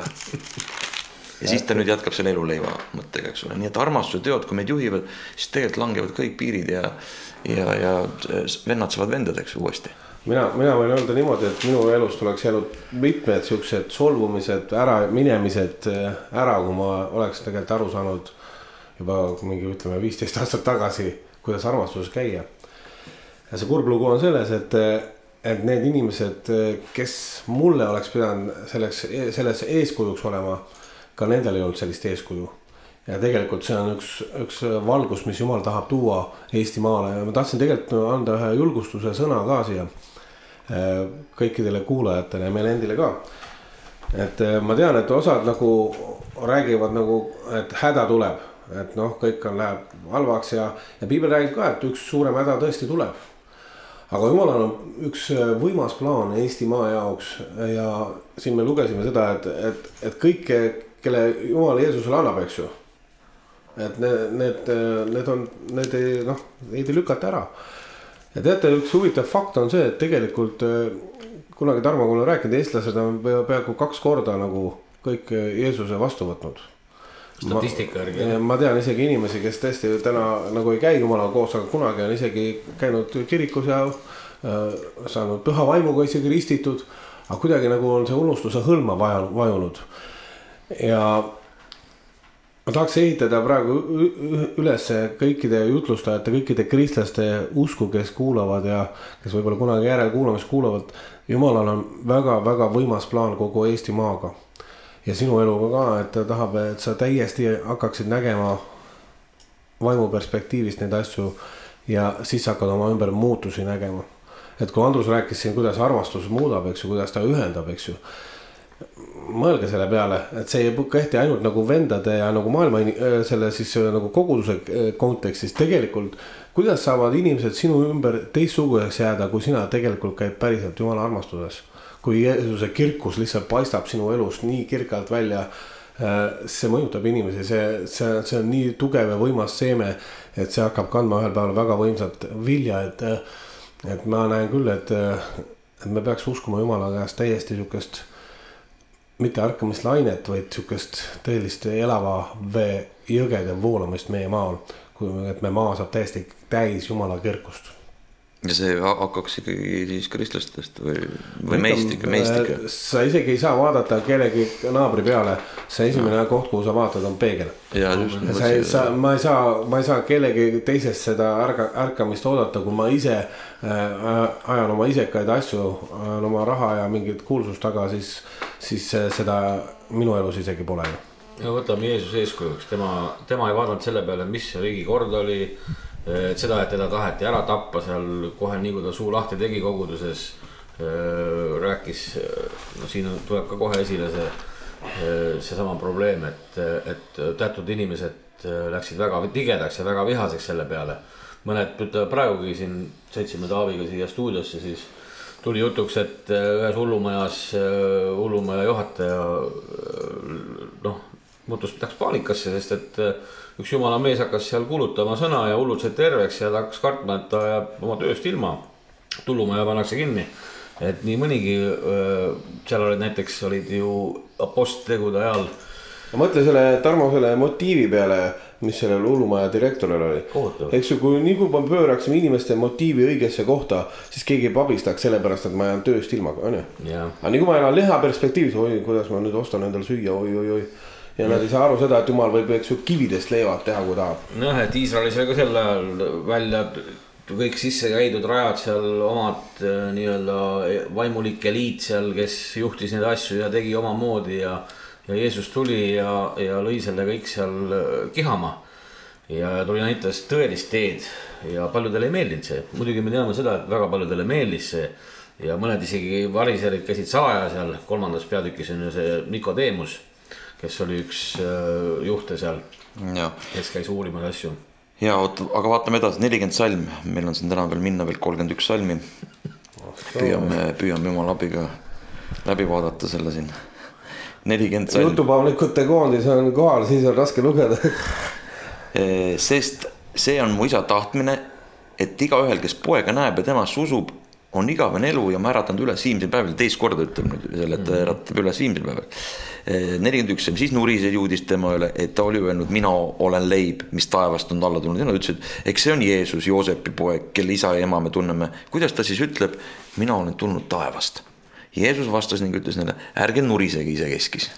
Ja siis ta nüüd jätkab selle eluleiva mõttega, eks ole. Nii et armastuse teod, kui meid juhivad, siis tegelikult langevad kõik piirid ja vennad saavad vendadeks uuesti. Mina võin öelda niimoodi, et minu elus tuleks jäänud mitmed siuksed solvumised, minemised ära, kui ma oleks tegelikult aru saanud juba mingi 15 aastat tagasi, kuidas armastuses käia. Ja see kurb lugu on selles, et need inimesed, kes mulle oleks pidanud selles eeskujuks olema, ka nendel ei olnud sellist eeskuju. Ja tegelikult see on üks valgus, mis Jumal tahab tuua Eestimaale. Ja ma tahtsin tegelikult anda ühe julgustuse sõna ka siia kõikidele kuulajatele ja meile endile ka. Et ma tean, et osad nagu räägivad nagu, et häda tuleb. Et kõik läheb halvaks ja Piibel räägib ka, et üks suurem häda tõesti tuleb. Aga Jumalal on üks võimas plaan Eestimaa jaoks ja siin me lugesime seda, et kõik, kelle Jumal Jeesusele annab, eks ju. Et need ei lükata ära. Ja teate, üks huvitav fakt on see, et tegelikult kunagi Tarmo, kui olen rääkinud, eestlased on peaaegu 2 korda nagu kõik Jeesuse vastu võtnud. Statistika järgi. Ma tean isegi inimesi, kes tõesti täna nagu ei käi Jumala koos, aga kunagi on isegi käinud kirikus ja saanud püha vaimuga isegi ristitud, aga kuidagi nagu on see unustuse hõlma vajunud. Ja ma tahaks ehitada praegu üles kõikide jutlustajate, kõikide kristlaste usku, kes kuulavad ja kes võib-olla kunagi järelkuulamist kuulavad. Jumalal on väga-väga võimas plaan kogu Eesti maaga. Ja sinu eluga ka, et ta tahab, et sa täiesti hakkaksid nägema vaimu perspektiivist neid asju ja siis hakkad oma ümber muutusi nägema. Et kui Andrus rääkis siin, kuidas armastus muudab, eks ju, kuidas ta ühendab, eks ju. Mõelge selle peale, et see ei kehti ainult nagu vendade ja nagu maailma selle siis nagu koguduse kontekstis. Tegelikult, kuidas saavad inimesed sinu ümber teistsuguseks jääda, kui sina tegelikult käib päriselt Jumala armastuses? Kui Jeesuse kirkus lihtsalt paistab sinu elust nii kirkalt välja, see mõjutab inimesi. See on nii tugev ja võimas seeme, et see hakkab kandma ühel päeval väga võimsat vilja. Et ma näen küll, et me peaks uskuma Jumala käest täiesti sükest mitte ärkamislainet, vaid sükest tõelist elava vee jõgede voolamist meie maal, et me maa saab täiesti täis Jumala kirkust. Ja see hakkaks ikkagi siis kristlastest või meistika? Sa isegi ei saa vaadata kellegi naabri peale. See esimene koht, kuhu sa vaatad, on peegel. Ma ei saa kellegi teisest seda ärkamist oodata, kui ma ise ajan oma isekaid asju, oma raha ja mingit kuulsust taga, siis seda minu elus isegi pole. Ja võtame Jeesus eeskujuks. Tema ei vaadanud selle peale, mis riigi kord oli. Et seda, et teda taheti ära tappa seal kohe nii, kui ta suu lahti tegi koguduses, rääkis, no siin tuleb ka kohe esile see sama probleem, et teatud inimesed läksid väga tigedaks ja väga vihaseks selle peale. Mõned praegugi siin sõitsime Taaviga siia stuudiosse, siis tuli jutuks, et ühes hullumaja juhataja muutus läks paanikasse, sest et üks jumala mees hakkas seal kuulutama sõna ja hullud said terveks ja ta hakkas kartma, et ta jääb oma tööst ilma. Tullumaja pannakse kinni, et nii mõnigi, seal olid ju aposttegude ajal. Mõtle selle Tarmo selle motiivi peale, mis sellel hullumaja direktoril oli. Eks ju, kui nii kui me pööraksime inimeste motiivi õigesse kohta, siis keegi pabistaks selle pärast, et ma jään tööst ilma. Aga nii kui ma elan leha perspektiivis, oi, kuidas ma nüüd ostan endale süüa, oi. Ja nad ei saa aru seda, et jumal võib kividest leivad teha, kui tahab. Noh, et Iisraelis oli ka sel ajal välja kõik sisse käidud rajad seal omad nii-öelda vaimulik eliit seal, kes juhtis neid asju ja tegi oma moodi ja Jeesus tuli ja lõi selle kõik seal kihama ja tuli näitas tõelist teed ja paljudele ei meeldinud see. Muidugi me teame seda, et väga paljudele meeldis see ja mõned isegi variserid käisid salaja seal. 3. peatükis on ju see Nikodemus, kes oli üks juhte seal, kes käis uurimas asju. Ja, aga vaatame edasi, 40 salm, meil on siin täna veel minna veel 31 salmi. Püüame jumala abiga läbi vaadata selle siin. 40 salm. Jutupavlikute koondis on kohal, siis on raske lugeda. Sest see on mu isa tahtmine, et igaühel, kes poega näeb ja temast usub, on igavene elu ja ma äratanud üles viimsel päeval. Teist korda ütleb nüüd selle, et äratab üles viimsel päeval. 41, siis nurised juudis tema üle, et ta oli öelnud, mina olen leib, mis taevast on alla tulnud. Ja nad ütlesid, eks see on Jeesus, Joosepi poeg, kelle isa ja ema me tunneme. Kuidas ta siis ütleb, mina olen tulnud taevast? Jeesus vastas ning ütles neile, ärge nurisegi ise keskis.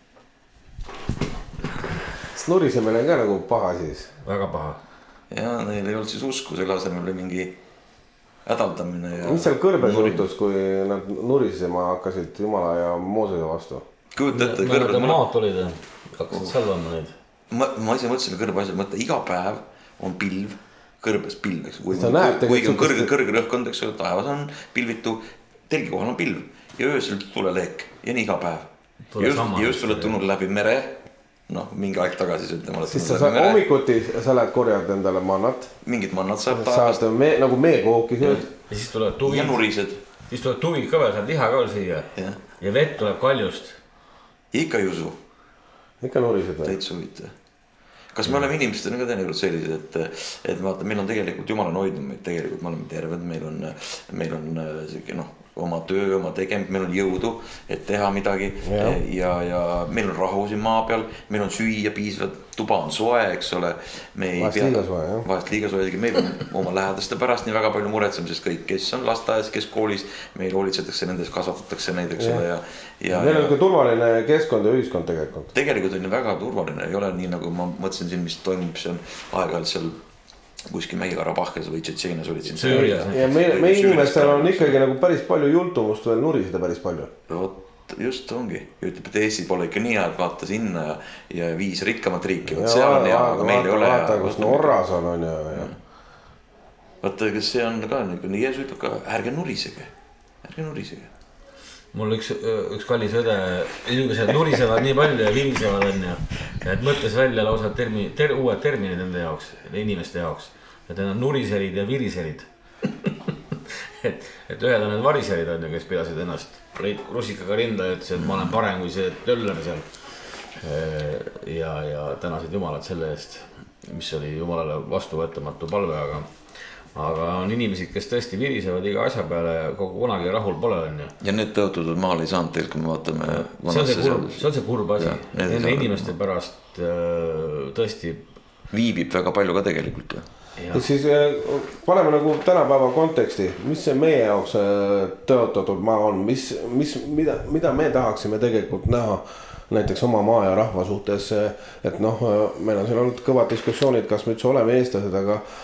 Sest nurisemine on ka nagu paha siis. Väga paha. Ja neil ei olnud siis usku, selle asemel oli mingi hädaldamine. Ja mis seal kõrbes juhtus, kui nad nurisema hakkasid Jumala ja Moosese vastu? Kujuta ette, kõrbes. Maad olid ja hakkasid salvama neid. Ma ise mõtlesin kõrbe asja, mõtle iga päev on pilv, kõrbes pilv, eks. Kuigi on kõrge rõhkond, eks ole, taevas on pilvitu, telgi kohal on pilv ja öösel tuleleek ja nii iga päev. Ja just oled tulnud läbi mere, mingi aeg tagasi ütlema. Siis sa hommikuti sa lähed korjad endale mannat. Mingid mannat saab taevast. Saad nagu meekooki sööd. Ja siis tuleb tuvid. Ja nurised. Siis tuleb tuvid ka veel, saad liha ka siia. Ja vett tuleb kaljust. Ikka ei usu. Ikka nurised või? Täitsa huvitav. Kas me oleme inimestena ka tegelikult sellised, et vaata, meil on tegelikult Jumal on hoidnud meid, tegelikult me oleme terved, meil on oma töö, oma tegemist, meil on jõudu, et teha midagi ja meil on rahu siin maa peal, meil on süüa piisavalt, tuba on soe, eks ole. Vahest liiga soe, meil on oma lähedaste pärast nii väga palju muretsema, sest kõik, kes on lasteaias, kes koolis, meil hoolitsetakse nendes, kasvatatakse neid, eks ole. Meil on ka turvaline keskkond ja ühiskond tegelikult. Tegelikult on väga turvaline, ei ole nii nagu ma mõtlesin siin, mis toimub, see on aeg-ajalt seal kuskil Mägi-Karabahhas või Tšetšeenias olid siin Süürias. Ja meie inimestel on ikkagi nagu päris palju jultumust veel nuriseda päris palju. Vot just ongi. Ja ütleb, et Eesti pole ikka nii, et vaata sinna ja 5 rikkamat riiki. Seal on hea, aga meil ei ole. Vaata, kus Norras on ja. Vaata, kes see on ka nii, Jeesus ütleb ka, ärge nurisege. Mul üks kallis õde, inimesed nurisevad nii palju ja virisevad on ja et mõttes välja lausa uued terminid nende jaoks, inimeste jaoks. Et need on nuriserid ja viriserid. et ühed on need variserid on ju, kes pidasid ennast rusikaga rinda ja ütles, et ma olen parem kui see töller seal. Ja tänasid Jumalat selle eest, mis oli Jumalale vastuvõetamatu palve, aga on inimesed, kes tõesti virisevad iga asja peale ja kogu kunagi rahul pole on ju. Ja need tõotatud maal ei saanud teil, kui me vaatame see on see kurb asi. Nende inimeste pärast tõesti viibib väga palju ka tegelikult. Ja siis paneme nagu tänapäeva konteksti, mis see meie jaoks tõotatud maa on, mida me tahaksime tegelikult näha näiteks oma maa ja rahva suhtes, et meil on siin olnud kõvad diskussioonid, kas me üldse oleme eestlased,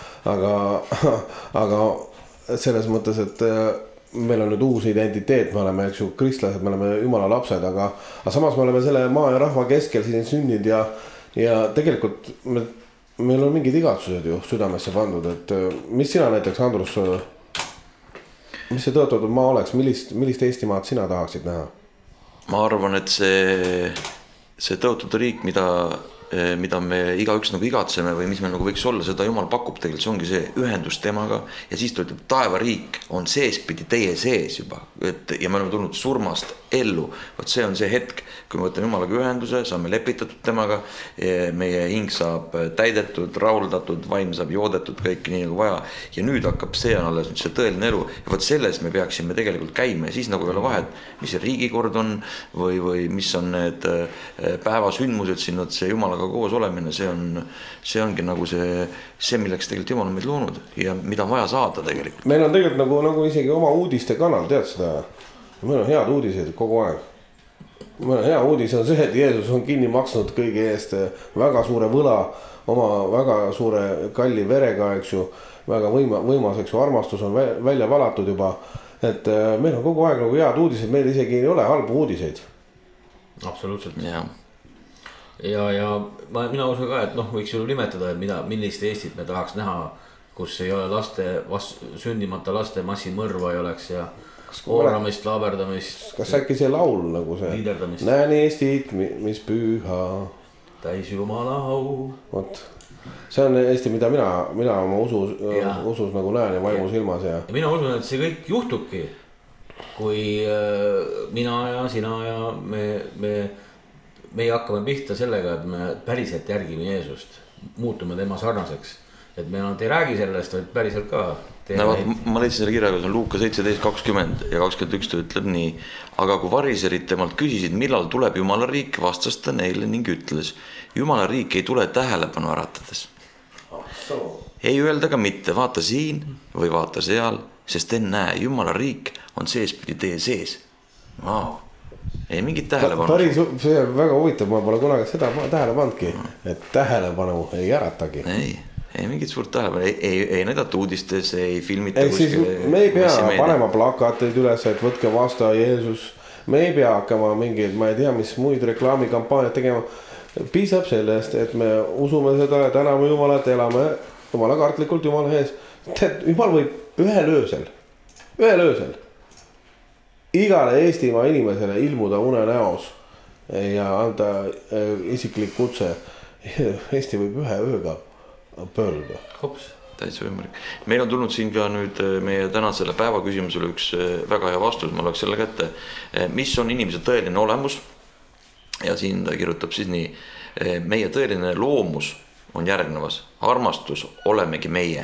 aga selles mõttes, et meil on nüüd uus identiteet, me oleme kristlased, me oleme Jumala lapsed, aga samas me oleme selle maa ja rahva keskel siin sünninud ja tegelikult meil on mingid igatsused ju südamesse pandud, et mis sina näiteks, Andrus? mis see tõotatud maa oleks, millist Eestimaad sina tahaksid näha? Ma arvan, et see tõotatud riik, mida me igaüks nagu igatseme või mis meil nagu võiks olla, seda Jumal pakub tegelikult, see ongi see ühendus temaga ja siis ta ütleb, taevariik on seespidi teie sees juba, ja me oleme tulnud surmast ellu, vot see on see hetk, kui me võtame Jumalaga ühenduse, saame lepitatud temaga, meie hing saab täidetud, rahuldatud, vaim saab joodetud, kõik nii nagu vaja ja nüüd hakkab see on alles nüüd see tõeline elu ja vot selles me peaksime tegelikult käima ja siis nagu ei ole vahet, mis see riigikord on või mis on need päevasündmused siin, see Jumalaga koos olemine, see ongi nagu see, milleks tegelikult Jumal on meid loonud ja mida on vaja saada tegelikult. Meil on tegelikult nagu isegi oma uudiste kanal, tead seda? Meil on head uudised kogu aeg. Meil on hea uudis on see, et Jeesus on kinni maksnud kõigi eest väga suure võla, oma väga suure kalli verega, eks ju, väga võimas, eks ju, armastus on välja valatud juba, et meil on kogu aeg nagu head uudised, meil isegi ei ole halbu uudiseid. Absoluutselt. Ja mina usun ka, et võiks ju nimetada, et millist Eestit me tahaks näha, kus ei ole sündimata laste massimõrva ei oleks ja ooramist, laaberdamist. Kas äkki see laul nagu see liiderdamist. Näen Eestit, mis püha täis Jumala au. Vot. See on Eesti, mida mina oma usus nagu näen ja vaimu silmas ja mina usun, et see kõik juhtubki, kui mina ja sina ja me hakkame pihta sellega, et me päriselt järgime Jeesust, muutume tema sarnaseks, et me ei räägi sellest, vaid päriselt ka. Ma leidsin selle kirja, kus on Luuka 17:20 ja 21 ta ütleb nii. Aga kui variserid temalt küsisid, millal tuleb Jumala riik, vastas ta neile ning ütles, Jumala riik ei tule tähelepanu äratades. Ei öelda ka mitte, vaata siin või vaata seal, sest ennäe, Jumala riik on seespidi teie sees. Ei mingit tähelepanu. See on väga huvitav, ma pole kunagi seda tähele pandki, et tähelepanu ei äratagi. Ei mingit suurt tähelepanu, ei näidata uudistes, ei filmita kuskile. Me ei pea panema plakateid üles, et võtke vasta Jeesus. Me ei pea hakkama mingeid, ma ei tea, mis muid reklaamikampaaniad tegema. Piisab sellest, et me usume seda ja täname Jumalat, elame Jumala kartlikult Jumala ees. Jumal võib ühel öösel igale Eestimaa inimesele ilmuda unenäos ja anda isiklik kutse. Eesti võib ühe ööga pöörduda. Hops. Täitsa võimalik. Meil on tulnud siin ka nüüd meie tänasele päeva küsimusele üks väga hea vastus, ma loeks selle kätte. Mis on inimese tõeline olemus? Ja siin ta kirjutab siis nii. Meie tõeline loomus on järgnevas. Armastus olemegi meie.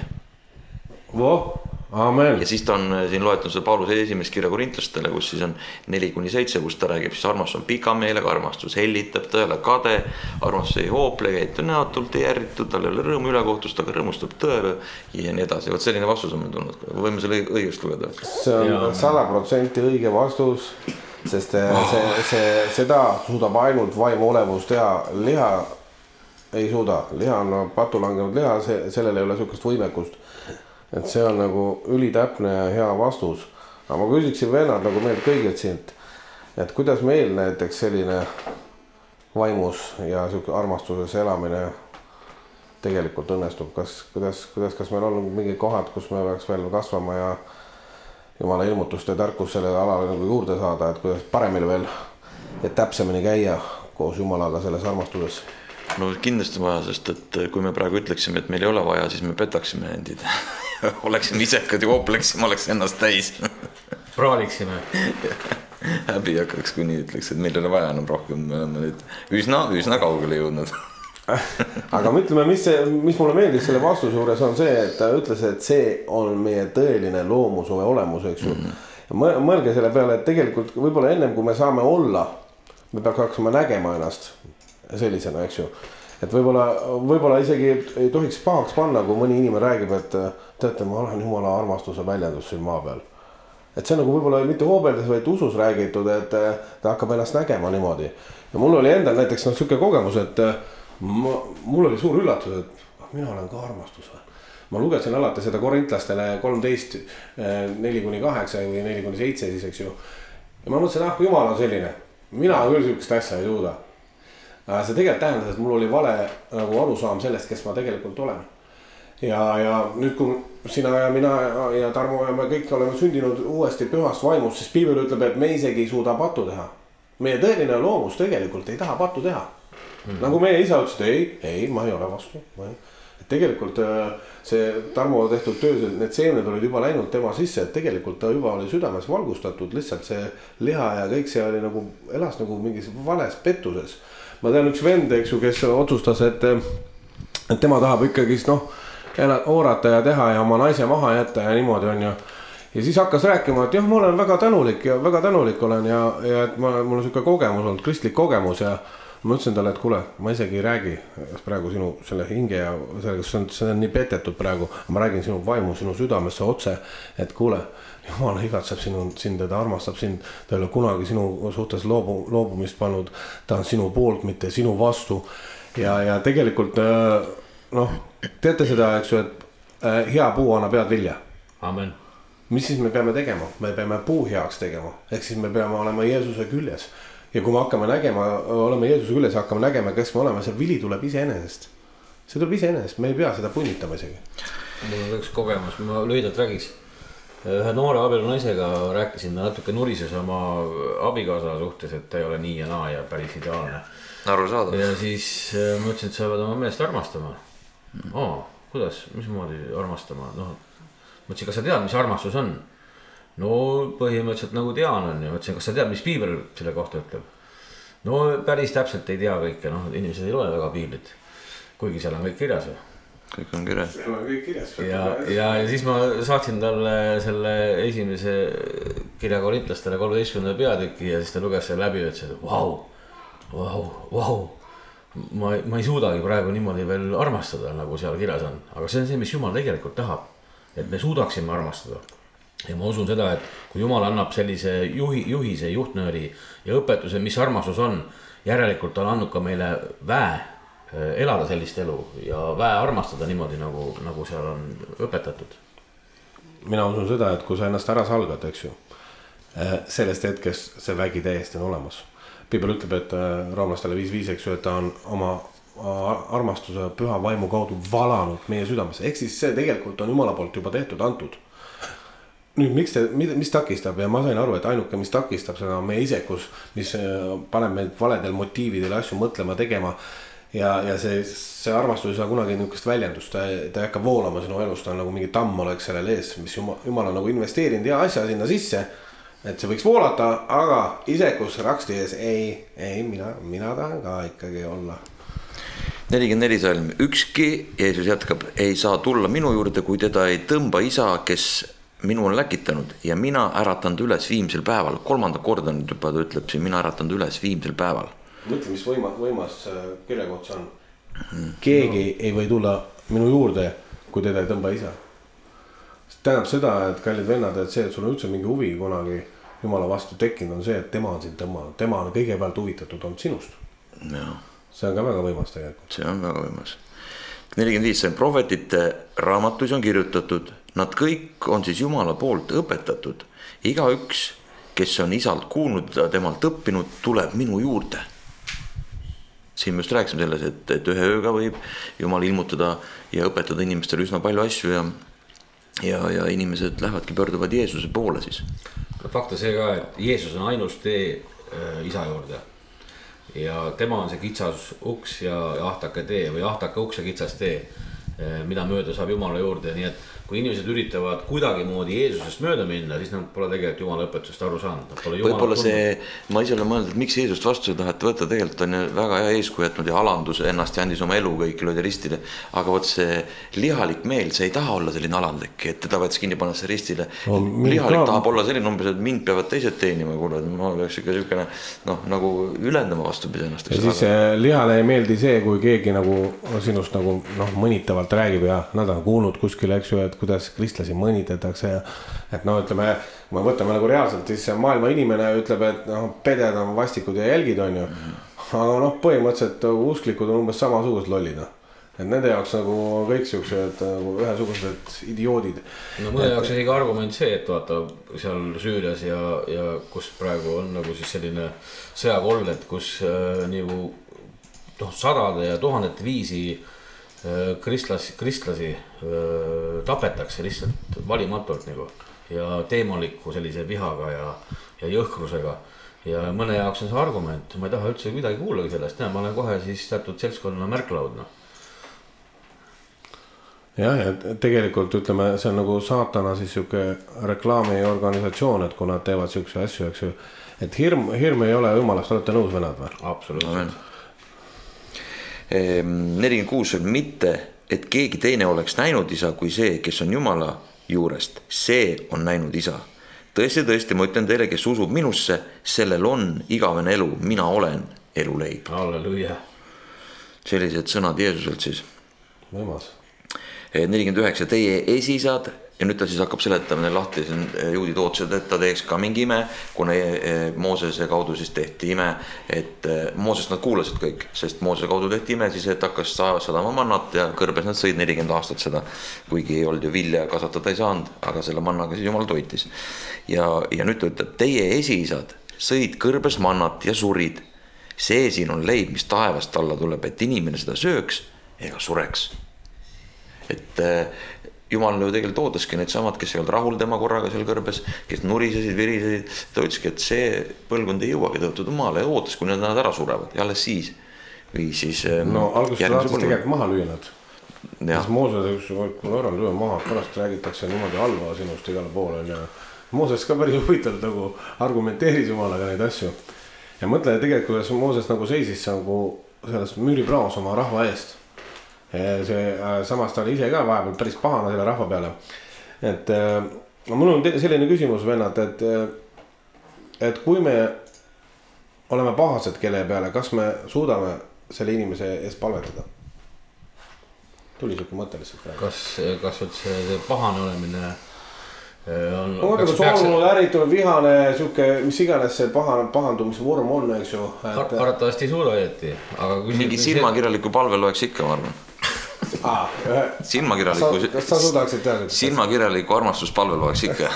Amen. Ja siis ta on siin loetanud seda Pauluse esimest kirja korintlastele, kus siis on 4-7, kus ta räägib, siis armastus on pikameelega, armastus hellitab, ta ei ole kade, armastus ei hoople, käitu näotult, ei ärritud, tal ei ole rõõmu ülekohtust, aga rõõmustab tõele ja nii edasi. Võt selline vastus on meil tulnud, võime selle õigest lugeda. See on 100% õige vastus, sest seda suudab ainult vaimu olevus teha, liha ei suuda, liha on patulangenud liha, sellel ei ole sükast võimekust. Et see on nagu ülitäpne ja hea vastus. Aga ma küsiksin vennad nagu meil kõigilt siin, et kuidas meil näiteks selline vaimus ja armastuses elamine tegelikult õnnestub. Kas meil on mingid kohad, kus me peaks veel kasvama ja Jumala ilmutust ja tarkus sellele alale nagu juurde saada, et kuidas paremini veel ja täpsemini käia koos Jumalaga selles armastuses? No kindlasti vaja, sest et kui me praegu ütleksime, et meil ei ole vaja, siis me petaksime endid. Oleksime isekad ja hoopleksime, oleks ennast täis. Praaliksime. Häbi hakkaks, kui nii ütleks, et meil ei ole vaja enam rohkem. Me oleme nüüd üsna kaugele jõudnud. Aga ütleme, mis mulle meeldis selle vastuse juures on see, et ta ütles, et see on meie tõeline loomus või olemus, eks ju. Mõelge selle peale, et tegelikult võib-olla ennem, kui me saame olla, me peaks hakkama nägema ennast sellisena, eks ju. Et võib-olla isegi ei tohiks pahaks panna, kui mõni inimene räägib, et teate, ma olen Jumala armastuse väljendus siin maa peal. Et see on nagu võib-olla mitte hoobeldes, vaid usus räägitud, et ta hakkab ennast nägema niimoodi. Ja mul oli endal näiteks selline kogemus, et mul oli suur üllatus, et mina olen ka armastus. Ma lugesin alati seda korintlastele 13, 4-8 või 4-7 siis, eks ju. Ja ma mõtlesin, Jumal on selline. Mina küll sükest asja ei suuda. See tegelikult tähendas, et mul oli vale nagu arusaam sellest, kes ma tegelikult olen. ja nüüd, kui sina ja mina ja Tarmo ja me kõik oleme sündinud uuesti pühast vaimust, siis piibel ütleb, et me isegi ei suuda pattu teha. Meie tõeline loomus tegelikult ei taha pattu teha. Nagu meie isa ütles, ei, ma ei ole vastu. Et tegelikult see Tarmo tehtud töö, need seemned olid juba läinud tema sisse, et tegelikult ta juba oli südames valgustatud, lihtsalt see liha ja kõik see oli nagu, elas nagu mingis vales pettuses. Ma tean üks vend, eks ju, kes otsustas, et tema tahab ikkagi oorata ja teha ja oma naise maha jätta ja niimoodi on ju. Ja siis hakkas rääkima, et jah, ma olen väga tänulik olen ja et mul on selline kogemus olnud, kristlik kogemus ja ma ütlesin talle, et kuule, ma isegi ei räägi praegu sinu selle hinge ja sellega, see on nii petetud praegu, ma räägin sinu vaimu, sinu südamesse otse, et kuule, Jumal igatseb sind, ta armastab sind, ta ei ole kunagi sinu suhtes loobumist pannud, ta on sinu poolt, mitte sinu vastu ja tegelikult teate seda, eks ju, et hea puu annab head vilja. Amen. Mis siis me peame tegema? Me peame puu heaks tegema, ehk siis me peame olema Jeesuse küljes. Ja kui me hakkame nägema, oleme Jeesuse küljes ja hakkame nägema, kes me oleme, see vili tuleb iseenesest. See tuleb iseenesest, me ei pea seda punnitama isegi. Mul on üks kogemus, ma lühidalt räägiks. Ühe noore abielu naisega rääkisin, ta natuke nurises oma abikaasa suhtes, et ta ei ole nii ja naa ja päris ideaalne. Arusaadav. Ja siis ma ütlesin, et sa pead oma meest armastama. Kuidas, mismoodi armastama? Ma ütlesin, kas sa tead, mis armastus on? No põhimõtteliselt nagu tean on ja mõtlesin, kas sa tead, mis piibel selle kohta ütleb? No päris täpselt ei tea kõike, inimesed ei loe väga piiblit, kuigi seal on kõik kirjas. Kõik on kirjas. Ja siis ma saatsin talle selle esimese kirja korintlastele 13. peatüki ja siis ta luges selle läbi ja ütles, et vau. Ma ei suudagi praegu niimoodi veel armastada, nagu seal kirjas on. Aga see on see, mis Jumal tegelikult tahab, et me suudaksime armastada. Ja ma usun seda, et kui Jumal annab sellise juhise, juhtnööri ja õpetuse, mis armastus on, järelikult ta on andnud ka meile väe elada sellist elu ja väe armastada niimoodi, nagu seal on õpetatud. Mina usun seda, et kui sa ennast ära salgad, eks ju, sellest hetkest see vägi täiesti on olemas. Piibel ütleb, et Roomlastele 5.5, eks ju, et ta on oma armastuse püha vaimu kaudu valanud meie südamesse. Ehk siis see tegelikult on Jumala poolt juba tehtud, antud. Nüüd, mis takistab ja ma sain aru, et ainuke, mis takistab seda on meie isekus, mis paneb meid valedel motiividel asju mõtlema, tegema ja see armastus ei saa kunagi niisugust väljendust, ta ei hakka voolama sinu elust, ta on nagu mingi tamm oleks sellel ees, mis Jumal on nagu investeerinud ja asja sinna sisse, et see võiks voolata, aga isekus raksti ees ei, mina tahan ka ikkagi olla. 44 salm, ükski, Jeesus jätkab, ei saa tulla minu juurde, kui teda ei tõmba isa, kes minu on läkitanud ja mina äratan üles viimsel päeval. 3. korda nüüd juba ta ütleb siin, mina äratan üles viimsel päeval. Mõtle, mis võimas kirjakoht see on. Keegi ei või tulla minu juurde, kui teda ei tõmba isa. Tähendab seda, et kallid vennad, et see, et sul on üldse mingi huvi kunagi Jumala vastu tekkinud, on see, et tema on sind tõmmanud. Tema on kõigepealt huvitatud olnud sinust. Ja. See on ka väga võimas tegelikult. See on väga võimas. 45, see on prohvetite raamatus on kirjutatud. Nad kõik on siis Jumala poolt õpetatud. Iga üks, kes on isalt kuulnud ja temalt õppinud, tuleb minu juurde. Siin me just rääkisime selles, et ühe ööga võib Jumal ilmutada ja õpetada inimestele üsna palju asju ja inimesed lähevadki pöörduvad Jeesuse poole siis. Fakt on see ka, et Jeesus on ainus tee isa juurde. Ja tema on see kitsas uks ja ahtake tee või ahtake uks ja kitsas tee, mida mööda saab Jumala juurde. Nii et kui inimesed üritavad kuidagi moodi Jeesusest mööda minna, siis nad pole tegelikult Jumala õpetusest aru saanud. Võib-olla see, ma ise olen mõelnud, et miks Jeesust vastu tahate võtta, tegelikult on väga hea eeskuju jätnud ja alandus ennast ja andis oma elu kõiki löödi ristile. Aga võt see lihalik meel, see ei taha olla selline alandlik, et teda võttes kinni panna see ristile. Lihalik tahab olla selline umbes, et mind peavad teised teenima, kuule, ma peaks ikka sükene, nagu ülendama vastupidi ennast. Ja siis lihale ei meeldi see, kui keegi nagu sinust nagu mõnitavalt räägib ja nad on kuulnud kuskile, eks ju, et kuidas kristlasi mõnitatakse ja et ütleme, kui me võtame nagu reaalselt, siis maailma inimene ütleb, et peded on vastikud ja jälgid on ju, aga põhimõtteliselt usklikud on umbes samasugused lollid. Et nende jaoks nagu kõik siuksed nagu ühesugused idioodid. Mõne jaoks on iga argument see, et vaata seal Süürias ja kus praegu on nagu siis selline sõjakolled, kus nagu sadade ja tuhandete viisi kristlasi tapetakse lihtsalt valimatult nagu ja teemaliku sellise vihaga ja jõhkrusega. Ja mõne jaoks on see argument, ma ei taha üldse midagi kuulagi sellest, ma olen kohe siis teatud seltskonna märklaudna. Jah, ja tegelikult ütleme, see on nagu saatana siis siuke reklaamiorganisatsioon, et kui nad teevad siukse asju, eks ju, et hirm ei ole jumalast, olete nõus vennad või? Absoluutselt. 46 on mitte, et keegi teine oleks näinud isa kui see, kes on Jumala juurest, see on näinud isa. Tõesti, ma ütlen teile, kes usub minusse, sellel on igavene elu, mina olen eluleib. Halleluja. Sellised sõnad Jeesuselt siis. Võimas. 49, teie esisad, ja nüüd ta siis hakkab seletama lahti, juudid ootasid, et ta teeks ka mingi ime, kuna Moosese kaudu siis tehti ime, et Moosest nad kuulasid kõik, sest Moosese kaudu tehti ime, siis et hakkas sadama mannat ja kõrbes nad sõid 40 aastat seda, kuigi ei olnud ju vilja kasvatada ei saanud, aga selle mannaga siis Jumal toitis. Ja nüüd ta ütleb, teie esisad sõid kõrbes mannat ja surid, see siin on leib, mis taevast alla tuleb, et inimene seda sööks ega sureks. Et Jumal ju tegelikult ootaski need samad, kes ei olnud rahul tema korraga seal kõrbes, kes nurisesid, virisesid, ta ütleski, et see põlvkond ei jõuagi tõotatud maale ja ootas, kui nad ära surevad ja alles siis või siis no alguses tahtis tegelikult maha lüüa nad. Siis Mooses kui norral lüüa maha, pärast räägitakse niimoodi halva sinust igale poole ja Mooses ka päris huvitav nagu argumenteeris Jumalaga neid asju ja mõtle tegelikult, kuidas Mooses nagu seisis nagu selles müüripraos oma rahva eest. Samas ta oli ise ka vahepeal päris pahana selle rahva peale. Et mul on selline küsimus, vennad, et kui me oleme pahased kelle peale, kas me suudame selle inimese eest palvetada? Tuli siuke mõte lihtsalt praegu. Kas see pahane olemine on... Soolnud, äritunud, vihane, siuke, mis iganes see pahandumise vorm on, eks ju. Arvatavasti ei suuda õieti. Mingi silmakirjaliku palve loeks ikka, ma arvan. Kas sa suudaksid teha? Silmakirjaliku armastuspalve loeks ikka.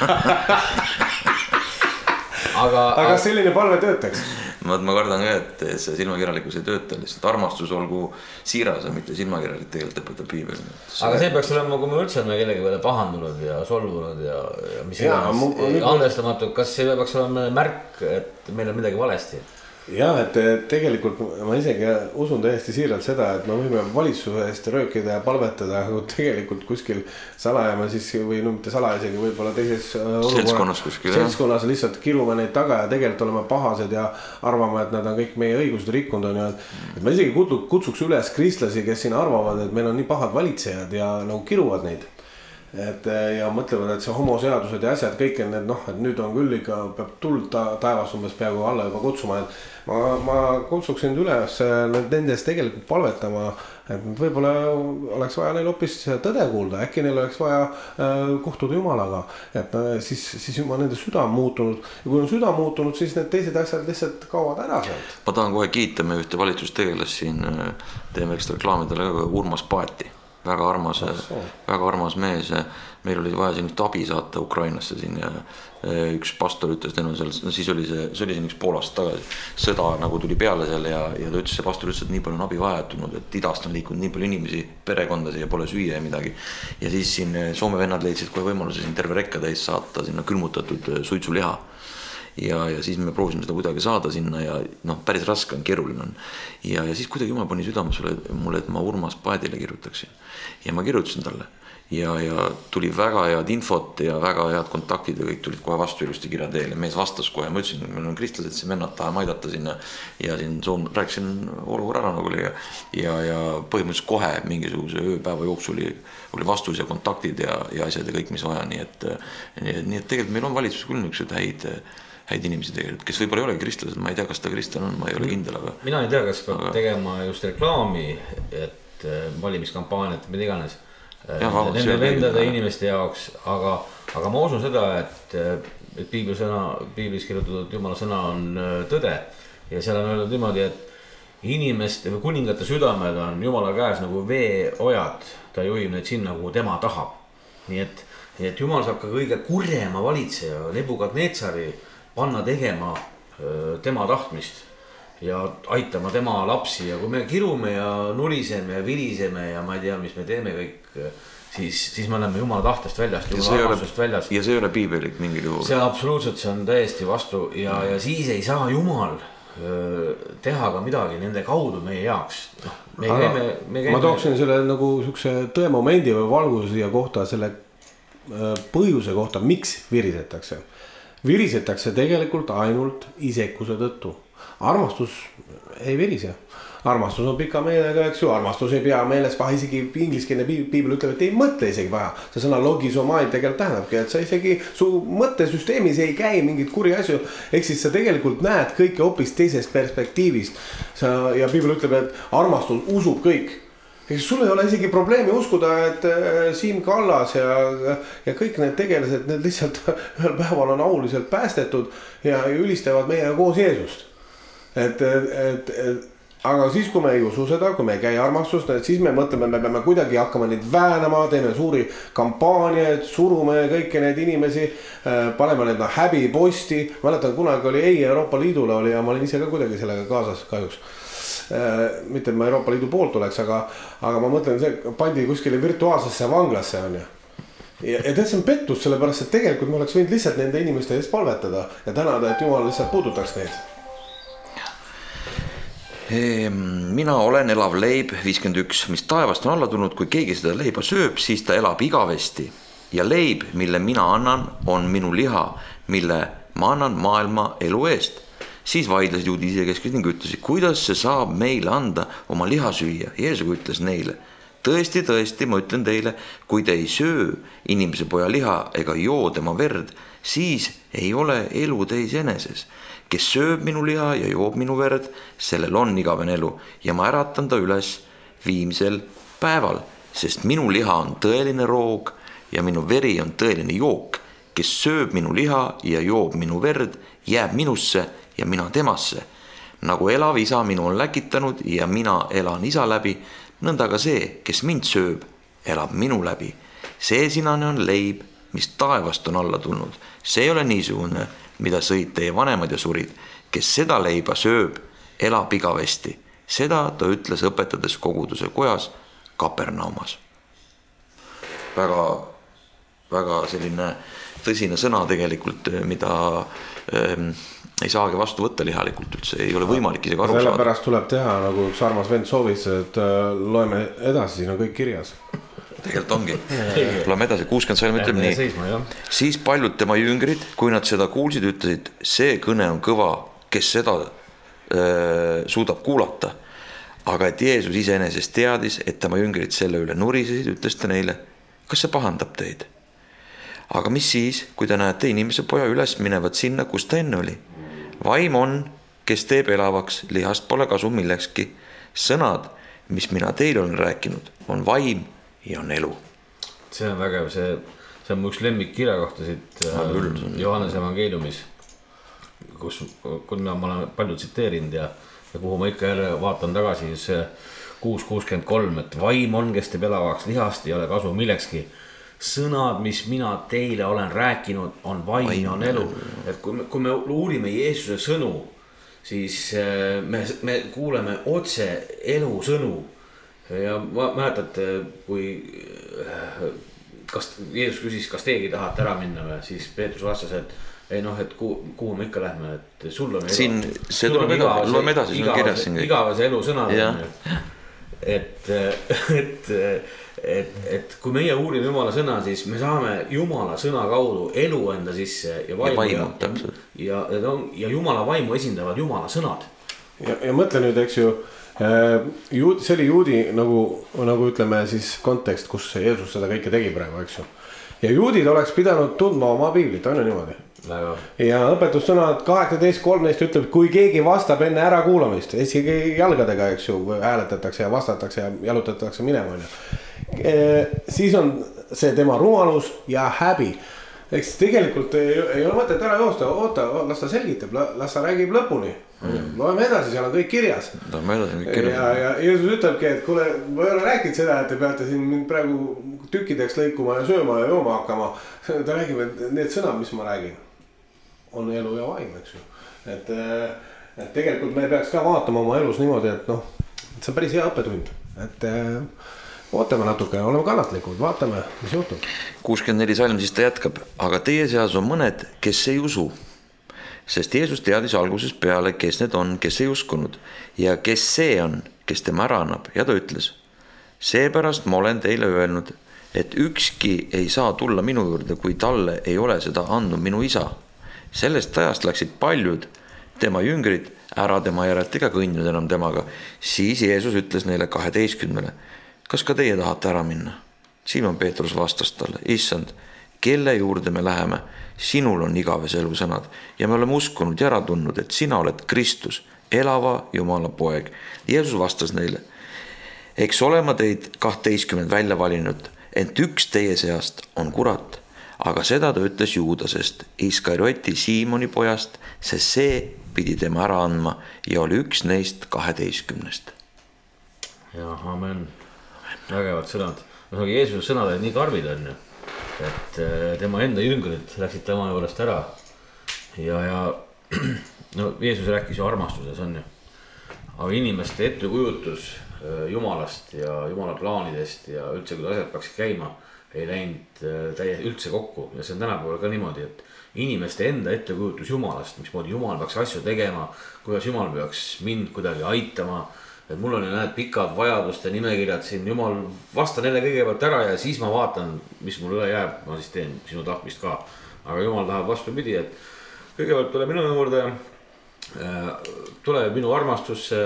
Aga selline palve töötaks? Ma kardan ka, et see silmakirjalikkus ei tööta, lihtsalt armastus olgu siiras, mitte silmakirjalik tegelikult õpetab piibel. Aga see peaks olema, kui me üldse oleme kellegi peale pahandunud ja solvunud ja mis iganes andestamatu, kas see peaks olema märk, et meil on midagi valesti? Jah, et tegelikult ma isegi usun täiesti siiralt seda, et me võime valitsuse eest röökida ja palvetada, aga tegelikult kuskil salajame siis või no mitte salaja isegi võib-olla teises seltskonnas lihtsalt kirume neid taga ja tegelikult oleme pahased ja arvame, et nad on kõik meie õigused rikkunud on ja et ma isegi kutsuks üles kristlasi, kes siin arvavad, et meil on nii pahad valitsejad ja nagu kiruvad neid. Et ja mõtlevad, et see homoseadused ja asjad kõik on need, noh, et nüüd on küll ikka peab tuld taevas umbes peaaegu alla juba kutsuma, et ma kutsuksin üles nendest tegelikult palvetama, et võib-olla oleks vaja neil hoopis tõde kuulda, äkki neil oleks vaja kohtuda Jumalaga, et siis juba nende süda on muutunud ja kui on süda muutunud, siis need teised asjad lihtsalt kaovad ära sealt. Ma tahan kohe kiita me ühte valitsustegelast siin, teeme ekstra reklaamidele ka Urmas Paeti. Väga armas mees, meil oli vaja siin üks abi saata Ukrainasse siin ja üks pastor ütles, siis oli see siin üks pool aastat tagasi, sõda nagu tuli peale seal ja ta ütles, see pastor ütles, et nii palju on abi vajatud, et idast on liikunud nii palju inimesi perekondasi ja pole süüa ja midagi. Ja siis siin Soome vennad leidsid kohe võimaluse siin terve rekka täis saata sinna külmutatud suitsuliha. Ja siis me proovisime seda kuidagi saada sinna ja päris raske on, keeruline on. Ja siis kuidagi Jumal pani südamusele mulle, et ma Urmas Paedile kirjutaksin. Ja ma kirjutasin talle. Ja tuli väga head infot ja väga head kontaktid ja kõik tulid kohe vastu ilusti kirja teele. Mees vastas kohe, ma ütlesin, et meil on kristlased, see vennad tahame aidata sinna. Ja siin rääkisin olukorra ära nagu oli ja põhimõtteliselt kohe mingisuguse ööpäeva jooksul oli vastus ja kontaktid ja asjad ja kõik, mis vaja. Nii et tegelikult meil on valitsus küll niisugused häid inimesi tegelikult, kes võib-olla ei ole kristlased, ma ei tea, kas ta kristlane on, ma ei ole kindel, aga... Mina ei tea, kas peab tegema just reklaami, et valimiskampaaniat, mida iganes, nende vendade inimeste jaoks, aga ma usun seda, et piiblis kirjutatud Jumala sõna on tõde ja seal on öeldud niimoodi, et inimeste või kuningate südamed on Jumala käes nagu veeojad, ta juhib neid sinna, kuhu tema tahab. Nii et Jumal saab ka kõige kurjema valitseja Nebukadnetsari panna tegema tema tahtmist ja aitama tema lapsi ja kui me kirume ja nuliseme ja viriseme ja ma ei tea, mis me teeme kõik, siis me oleme Jumala tahtest väljast, Jumala armastusest väljas. Ja see ei ole piibelik mingil juhul. See absoluutselt, see on täiesti vastu ja siis ei saa Jumal teha ka midagi nende kaudu meie jaoks. Ma tooksin selle nagu sukse tõemomendi või valguse siia kohta selle põhjuse kohta, miks virisetakse. Virisetakse tegelikult ainult isekuse tõttu. Armastus ei virise. Armastus on pika meelega, eks ju, armastus ei pea meeles paha, isegi ingliskeelne piibel ütleb, et ei mõtle isegi paha. See sõna logisomaid tegelikult tähendabki, et sa isegi su mõttesüsteemis ei käi mingit kuri asju, ehk siis sa tegelikult näed kõike hoopis teisest perspektiivist. Ja piibel ütleb, et armastus usub kõik. Eks sul ei ole isegi probleemi uskuda, et Siim Kallas ja kõik need tegelased, need lihtsalt ühel päeval on auliselt päästetud ja ülistavad meiega koos Jeesust. Aga siis, kui me ei usu seda, kui me ei käi armastust, siis me mõtleme, me peame kuidagi hakkama neid väänama, teeme suuri kampaaniaid, surume kõiki neid inimesi, paneme neid häbiposti. Mäletan, kunagi oli ei Euroopa Liidule oli ja ma olin ise ka kuidagi sellega kaasas kahjuks. Mitte, et ma Euroopa Liidu poolt oleks, aga ma mõtlen, see pandi kuskile virtuaalsesse vanglasse on ju. Ja tead, see on pettus, sellepärast, et tegelikult me oleks võinud lihtsalt nende inimeste eest palvetada ja tänada, et Jumal lihtsalt puudutaks neid. Mina olen elav leib 51, mis taevast on alla tulnud, kui keegi seda leiba sööb, siis ta elab igavesti. Ja leib, mille mina annan, on minu liha, mille ma annan maailma elu eest. Siis vaidlesid juudi isekeskid ning ütlesid, kuidas see saab meile anda oma liha süüa. Jeesus ütles neile, tõesti, ma ütlen teile, kui te ei söö inimese poja liha ega joo tema verd, siis ei ole elu teis eneses. Kes sööb minu liha ja joob minu verd, sellel on igavene elu ja ma äratan ta üles viimsel päeval, sest minu liha on tõeline roog ja minu veri on tõeline jook. Kes sööb minu liha ja joob minu verd, jääb minusse ja mina temasse. Nagu elav isa minu on läkitanud ja mina elan isa läbi, nõnda ka see, kes mind sööb, elab minu läbi. See sinane on leib, mis taevast on alla tulnud. See ei ole niisugune, mida sõid teie vanemad ja surid. Kes seda leiba sööb, elab igavesti. Seda ta ütles õpetades koguduse kojas Kapernaumas. Väga selline tõsine sõna tegelikult, mida ei saagi vastu võtta lihalikult üldse. Ei ole võimalik isegi aru saada. Selle pärast tuleb teha, nagu üks armas vend soovis, et loeme edasi, siin on kõik kirjas. Tegelikult ongi. Loeme edasi, 60 salm ütleb nii. Siis paljud tema jüngrid, kui nad seda kuulsid, ütlesid, see kõne on kõva, kes seda suudab kuulata. Aga et Jeesus iseenesest teadis, et tema jüngrid selle üle nurisesid, ütles ta neile, kas see pahandab teid? Aga mis siis, kui te näete inimese poja üles minevad sinna, kus ta enne oli? Vaim on, kes teeb elavaks, lihast pole kasu millekski. Sõnad, mis mina teile olen rääkinud, on vaim ja on elu. See on vägev, see on mu üks lemmik kirja kohta siit Johannese evangeeliumis, kus ma olen palju tsiteerinud ja kuhu ma ikka jälle vaatan tagasi, see 6.63, et vaim on, kes teeb elavaks, lihast ei ole kasu millekski. Sõnad, mis mina teile olen rääkinud, on vaim ja on elu. Et kui me uurime Jeesuse sõnu, siis me kuuleme otse elu sõnu. Ja mäletate, kui Jeesus küsis, kas teegi tahate ära minna või, siis Peetrus vastas, et ei noh, et kuhu me ikka lähme, et sul on siin, see loeme edasi, see on kirjas siin kõik. Igavese elu sõnad on, et kui meie uurime Jumala sõna, siis me saame Jumala sõna kaudu elu enda sisse ja vaimu ja Jumala vaimu esindavad Jumala sõnad. Ja mõtle nüüd, eks ju, see oli juudi nagu ütleme siis kontekst, kus Jeesus seda kõike tegi praegu, eks ju. Ja juudid oleks pidanud tundma oma piiblit, on ju niimoodi. Ja õpetussõnad 18.13 ütleb, kui keegi vastab enne ära kuulamist, isegi jalgadega, eks ju, hääletatakse ja vastatakse ja jalutatakse minema, siis on see tema rumalus ja häbi. Eks tegelikult ei ole mõtet ära joosta, oota, las ta selgitab, las ta räägib lõpuni. Loeme edasi, seal on kõik kirjas. Ja Jeesus ütlebki, et kuule, ma ei ole rääkinud seda, et te peate siin mind praegu tükkideks lõikuma ja sööma ja jooma hakkama. Ta räägib, et need sõnad, mis ma räägin, on elu ja vaim, eks ju. et tegelikult me peaks ka vaatama oma elus niimoodi, et noh, see on päris hea õppetund, et ootame natuke, oleme kannatlikud, vaatame, mis juhtub. 64 salm, siis ta jätkab, aga teie seas on mõned, kes ei usu. Sest Jeesus teadis algusest peale, kes need on, kes ei uskunud ja kes see on, kes tema ära annab ja ta ütles. Seepärast ma olen teile öelnud, et ükski ei saa tulla minu juurde, kui talle ei ole seda andnud minu isa. Sellest ajast läksid paljud tema jüngrid ära tema järelt ega kõndinud enam temaga. Siis Jeesus ütles neile 12, kas ka teie tahate ära minna? Simon Peetrus vastas talle, issand, kelle juurde me läheme? Sinul on igavese elu sõnad ja me oleme uskunud ja ära tundnud, et sina oled Kristus, elava Jumala poeg. Jeesus vastas neile, eks ole ma teid 12 välja valinud, ent üks teie seast on kurat. Aga seda ta ütles Juudasest, Iskarioti Siimoni pojast, sest see pidi tema ära andma ja oli üks neist 12. Ja amen. Vägevad sõnad. Jeesuse sõnad olid nii karmid on ju, et tema enda jüngrid läksid tema juurest ära. Ja no Jeesus rääkis ju armastuses on ju. Aga inimeste ettekujutus Jumalast ja Jumala plaanidest ja üldse, kui asjad peaks käima, ei läinud üldse kokku. Ja see on tänapäeval ka niimoodi, et inimeste enda ettekujutus Jumalast, mismoodi Jumal peaks asju tegema, kuidas Jumal peaks mind kuidagi aitama. Et mul on need pikad vajaduste nimekirjad siin, Jumal vasta neile kõigepealt ära ja siis ma vaatan, mis mul üle jääb, ma siis teen sinu tahtmist ka. Aga Jumal tahab vastupidi, et kõigepealt tule minu juurde, tule minu armastusse,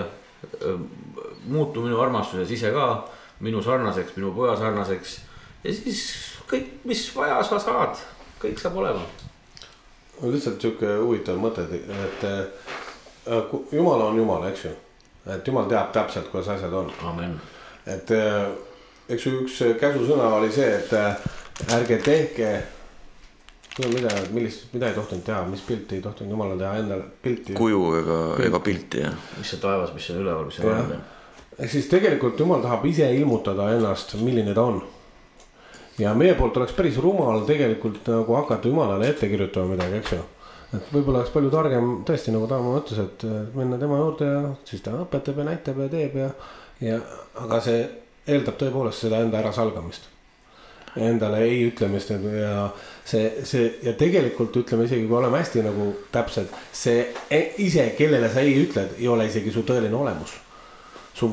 muutu minu armastuses ise ka, minu sarnaseks, minu poja sarnaseks ja siis kõik, mis vaja sa saad, kõik saab olema. Lihtsalt siuke huvitav mõte, et Jumal on Jumal, eks ju. Et Jumal teab täpselt, kuidas asjad on. Amen. Et eks üks käsusõna oli see, et ärge tehke, mida ei tohtunud teha, mis pilti ei tohtunud Jumalale teha endale pilti. Kuju ega pilti, jah. Mis see taevas, mis on üleval, mis on üleval. Ehk siis tegelikult Jumal tahab ise ilmutada ennast, milline ta on. Ja meie poolt oleks päris rumal tegelikult nagu hakata Jumalale ette kirjutama midagi, eks ju. Et võib-olla oleks palju targem, tõesti nagu Taamo ütles, et minna tema juurde ja siis ta õpetab ja näitab ja teeb ja aga see eeldab tõepoolest seda enda ärasalgamist. Endale ei ütlemist ja ja tegelikult ütleme isegi, kui oleme hästi nagu täpselt, see ise, kellele sa ei ütled, ei ole isegi su tõeline olemus. Su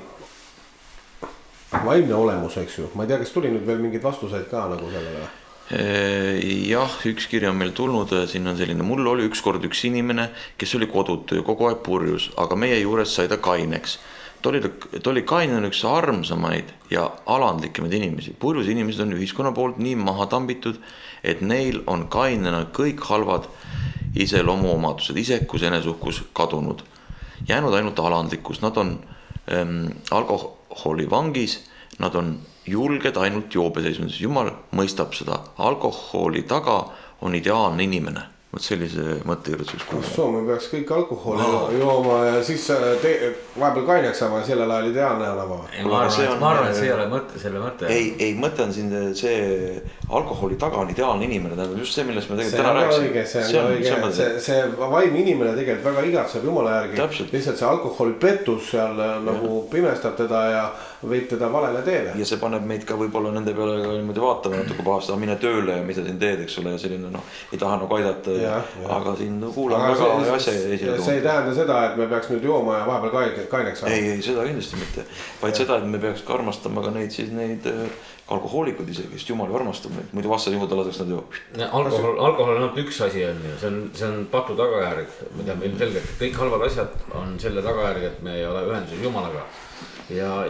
vaimne olemus, eks ju. Ma ei tea, kas tuli nüüd veel mingid vastuseid ka nagu sellele? Jah, üks kiri on meil tulnud, siin on selline, mul oli ükskord üks inimene, kes oli kodutu ja kogu aeg purjus, aga meie juures sai ta kaineks. Ta oli kainena üks armsamaid ja alandlikemaid inimesi. Purjus inimesed on ühiskonna poolt nii maha tambitud, et neil on kainena kõik halvad iseloomuomadused, isekus, enesuhkus kadunud. Jäänud ainult alandlikkus, nad on alkoholivangis, nad on julged ainult joobeseismises. Jumal mõistab seda. Alkoholi taga on ideaalne inimene. Võt sellise mõtte juures üks kuulma. Me peaks kõik alkoholi jooma ja siis vahepeal kaineks saama ja sellel ajal ideaalne olema. Ma arvan, et see ei ole mõte, selle mõte. Ei, mõte on siin see alkoholi taga on ideaalne inimene. Ta on just see, millest me tegelikult täna rääksime. See vaim inimene tegelikult väga igatseb Jumala järgi. Täpselt. Lihtsalt see alkoholi pettus seal nagu pimestab teda ja võib teda valele teele. Ja see paneb meid ka võib-olla nende peale ka niimoodi vaatama natuke pahast, mine tööle ja mida siin teed, eks ole, ja selline ei taha nagu aidata. Aga siin kuulame väga asja esile. See ei tähenda seda, et me peaks nüüd jooma ja vahepeal kaineks saama. Ei, seda kindlasti mitte. Vaid seda, et me peaks ka armastama ka neid alkohoolikud isegi, sest Jumal ju armastab neid. Muidu vastasel juhul ta laseks nad ju. Alkohol on üks asi on ju, see on patu tagajärg, mida meil selgelt kõik halvad asjad on selle tagajärg, et me ei ole ühenduses Jumalaga. Ja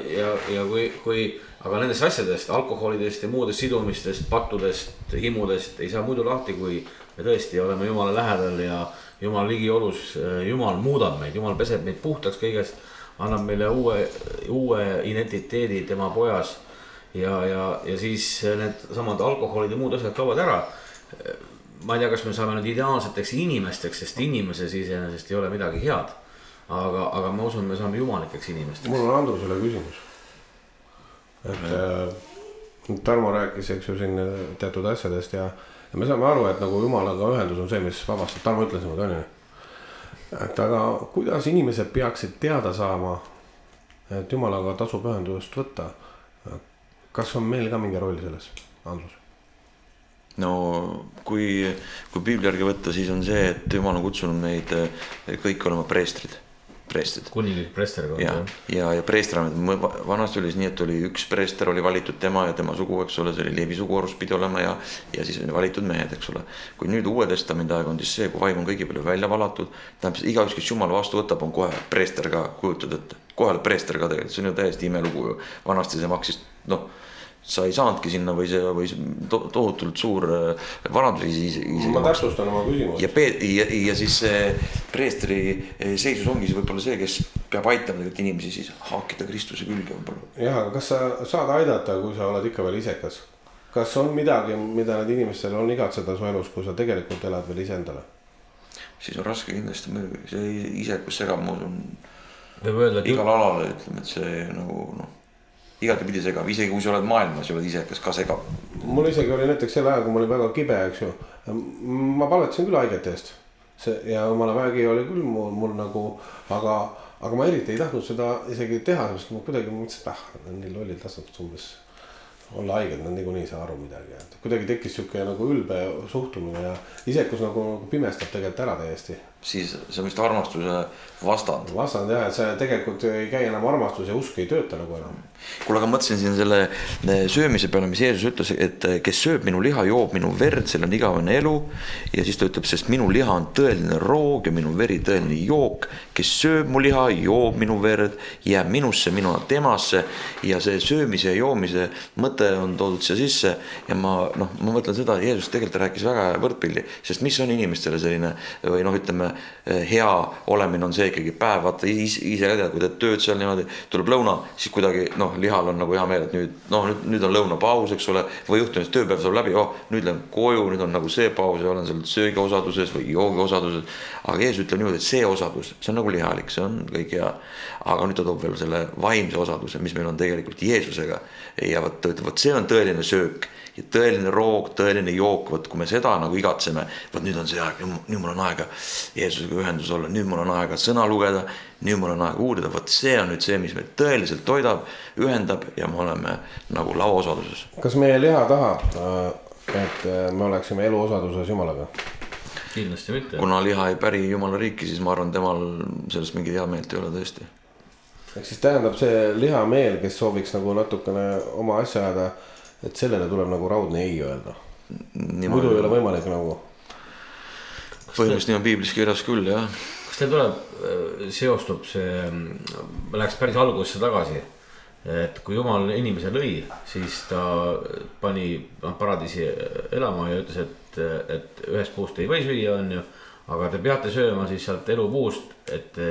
aga nendest asjadest, alkoholidest ja muudest sidumistest, pattudest, himudest ei saa muidu lahti, kui me tõesti oleme Jumala lähedal ja Jumal ligiolus, Jumal muudab meid, Jumal peseb meid puhtaks kõigest, annab meile uue identiteedi tema pojas ja siis need samad alkoholid ja muud asjad kaovad ära. Ma ei tea, kas me saame nüüd ideaalseteks inimesteks, sest inimeses iseenesest ei ole midagi head. Aga ma usun, me saame jumalikeks inimesteks. Mul on Andrusele küsimus. Et Tarmo rääkis, eks ju, siin teatud asjadest ja me saame aru, et nagu Jumalaga ühendus on see, mis vabastab. Tarmo ütles niimoodi, on ju. et aga kuidas inimesed peaksid teada saama, et Jumalaga tasub ühendust võtta? Kas on meil ka mingi roll selles, Andrus? No kui piibli järgi võtta, siis on see, et Jumal on kutsunud meid kõik olema preestrid. Kuninglik preester ka. Ja preester, vanasti oli nii, et oli üks preester, oli valitud tema ja tema sugu, eks ole, see oli Leevi suguharus pidi olema ja siis oli valitud mehed, eks ole. Kui nüüd Uue Testamendi aeg on siis see, kui vaim on kõigi peale välja valatud, tähendab igaüks, kes Jumala vastu võtab, on kohe preester ka, kujutad ette. Kohe preester ka tegelikult, see on ju täiesti imelugu ju. Vanasti see maksis, sa ei saanudki sinna või tohutult suur varandus. Ma täpsustan oma küsimust. Ja siis preestri seisus ongi see võib-olla see, kes peab aitama tegelikult inimesi siis haakida Kristuse külge võib-olla. Jah, aga kas sa saad aidata, kui sa oled ikka veel isekas? Kas on midagi, mida need inimestel on igatseda su elus, kui sa tegelikult elad veel iseendale? Siis on raske kindlasti, see isekus segab muud igal alal, ütleme, et see nagu igatepidi segab, isegi kui sa oled maailmas ja oled isekas ka segab. Mul isegi oli näiteks selle aja, kui ma olin väga kibe, eks ju. Ma paletasin küll haigete eest ja omale väegi oli küll mul nagu, aga ma eriti ei tahtnud seda isegi teha, sest ma kuidagi mõtlesin, et nii lollid lastud umbes olla haiged, nad niikuinii ei saa aru midagi. Kuidagi tekkis siuke nagu ülbe suhtumine ja isekus nagu pimestab tegelikult ära täiesti. Siis see on vist armastuse vastand. Vastand jah, et see tegelikult ei käi enam armastus ja usk ei tööta nagu enam. Kuule, aga mõtlesin siin selle söömise peale, mis Jeesus ütles, et kes sööb minu liha, joob minu verd, seal on igavene elu. Ja siis ta ütleb, sest minu liha on tõeline roog ja minu veri tõeline jook. Kes sööb mu liha, joob minu verd, jääb minusse, minu temasse. Ja see söömise ja joomise mõte on toodud siia sisse. Ja ma mõtlen seda, Jeesus tegelikult rääkis väga võrdpildi, sest mis on inimestele selline või ütleme, hea olemine on see ikkagi päev, vaata ise ka tead, kui teed tööd seal niimoodi, tuleb lõuna, siis kuidagi lihal on nagu hea meel, et nüüd on lõunapaus, eks ole, või juhtumist tööpäev saab läbi, nüüd lähen koju, nüüd on nagu see paus ja olen seal söögi osaduses või joogi osaduses, aga Jeesus ütleb niimoodi, et see osadus, see on nagu lihalik, see on kõik hea, aga nüüd ta toob veel selle vaimse osaduse, mis meil on tegelikult Jeesusega ja ta ütleb, see on tõeline söök ja tõeline roog, tõeline jook, kui me seda nagu igatseme, nüüd on see aeg, nüüd mul on aega Jeesusega ühendus olla, nüüd mul on aega sõna lugeda, nüüd mul on aega uurida, see on nüüd see, mis meid tõeliselt toidab, ühendab ja me oleme nagu lauaosaduses. Kas meie liha tahab, et me oleksime eluosaduses Jumalaga? Kindlasti mitte. Kuna liha ei päri Jumala riiki, siis ma arvan, temal sellest mingi hea meelt ei ole tõesti. Ehk siis tähendab see liha meel, kes sooviks nagu natukene oma asja ajada, et sellele tuleb nagu raudne ei öelda. Muidu ei ole võimalik nagu. Põhimõtteliselt nii on piiblis kirjas küll, jah. Kas teil tuleb, seostub see, läheks päris algusesse tagasi, et kui Jumal inimese lõi, siis ta pani paradiisi elama ja ütles, et ühest puust ei või süüa, on ju, aga te peate sööma siis sealt elupuust, et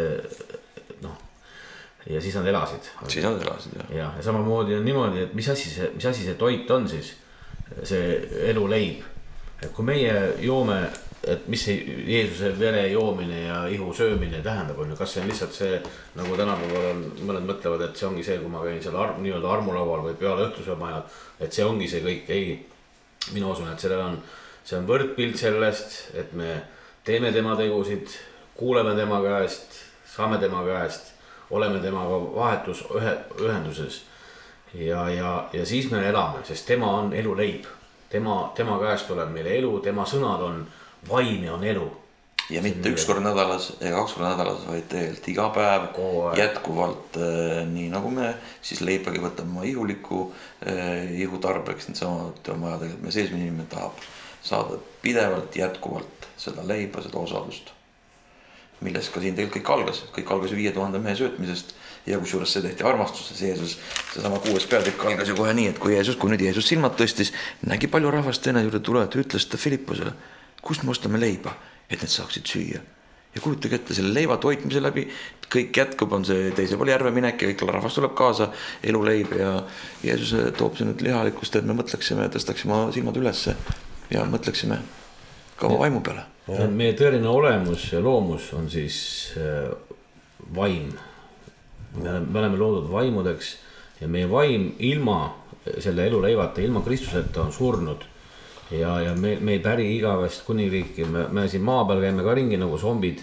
ja siis nad elasid. Siis nad elasid, jah. Ja samamoodi on niimoodi, et mis asi see toit on siis, see eluleib. Et kui meie joome, et mis see Jeesuse vere joomine ja ihu söömine tähendab, on ju, kas see on lihtsalt see, nagu tänapäeval mõned mõtlevad, et see ongi see, kui ma käin seal nii-öelda armulaual või peale õhtusöömajal, et see ongi see kõik, ei. Mina usun, et see on võrdpilt sellest, et me teeme tema tegusid, kuuleme tema käest, saame tema käest, oleme temaga vahetus ühenduses ja siis me elame, sest tema on eluleib. Tema käest tuleb meile elu, tema sõnad on vaim ja on elu. Ja mitte üks kord nädalas ja 2 korda nädalas, vaid tegelikult iga päev jätkuvalt, nii nagu me siis leipagi võtame oma ihuliku ihu tarbeks, need samad on vaja tegelikult. Me seesmine inimene tahab saada pidevalt jätkuvalt seda leiba, seda osadust. Milles ka siin tegelikult kõik algas 5000 mehe söötmisest ja kusjuures see tehti armastuses. Jeesus, see sama 6. peatükk algas ju kohe nii, et kui nüüd Jeesus silmad tõstis, nägi palju rahvast teine juurde tulevad, ütles ta Filipposele, kust me ostame leiba, et need saaksid süüa. Ja kujutage ette selle leiva toitmise läbi, kõik jätkub, on see teise poole järve minek ja kõik rahvast tuleb kaasa, eluleib ja Jeesus toob see nüüd lihalikust, et me mõtleksime, tõstaksime silmad ülesse ja mõtleksime ka vaimu peale. Meie tõeline olemus ja loomus on siis vaim. Me oleme loodud vaimudeks ja meie vaim ilma selle eluleivata, ilma Kristuseta on surnud. Ja me ei päri igavest kuningriiki, me siin maa peal käime ka ringi nagu zombid,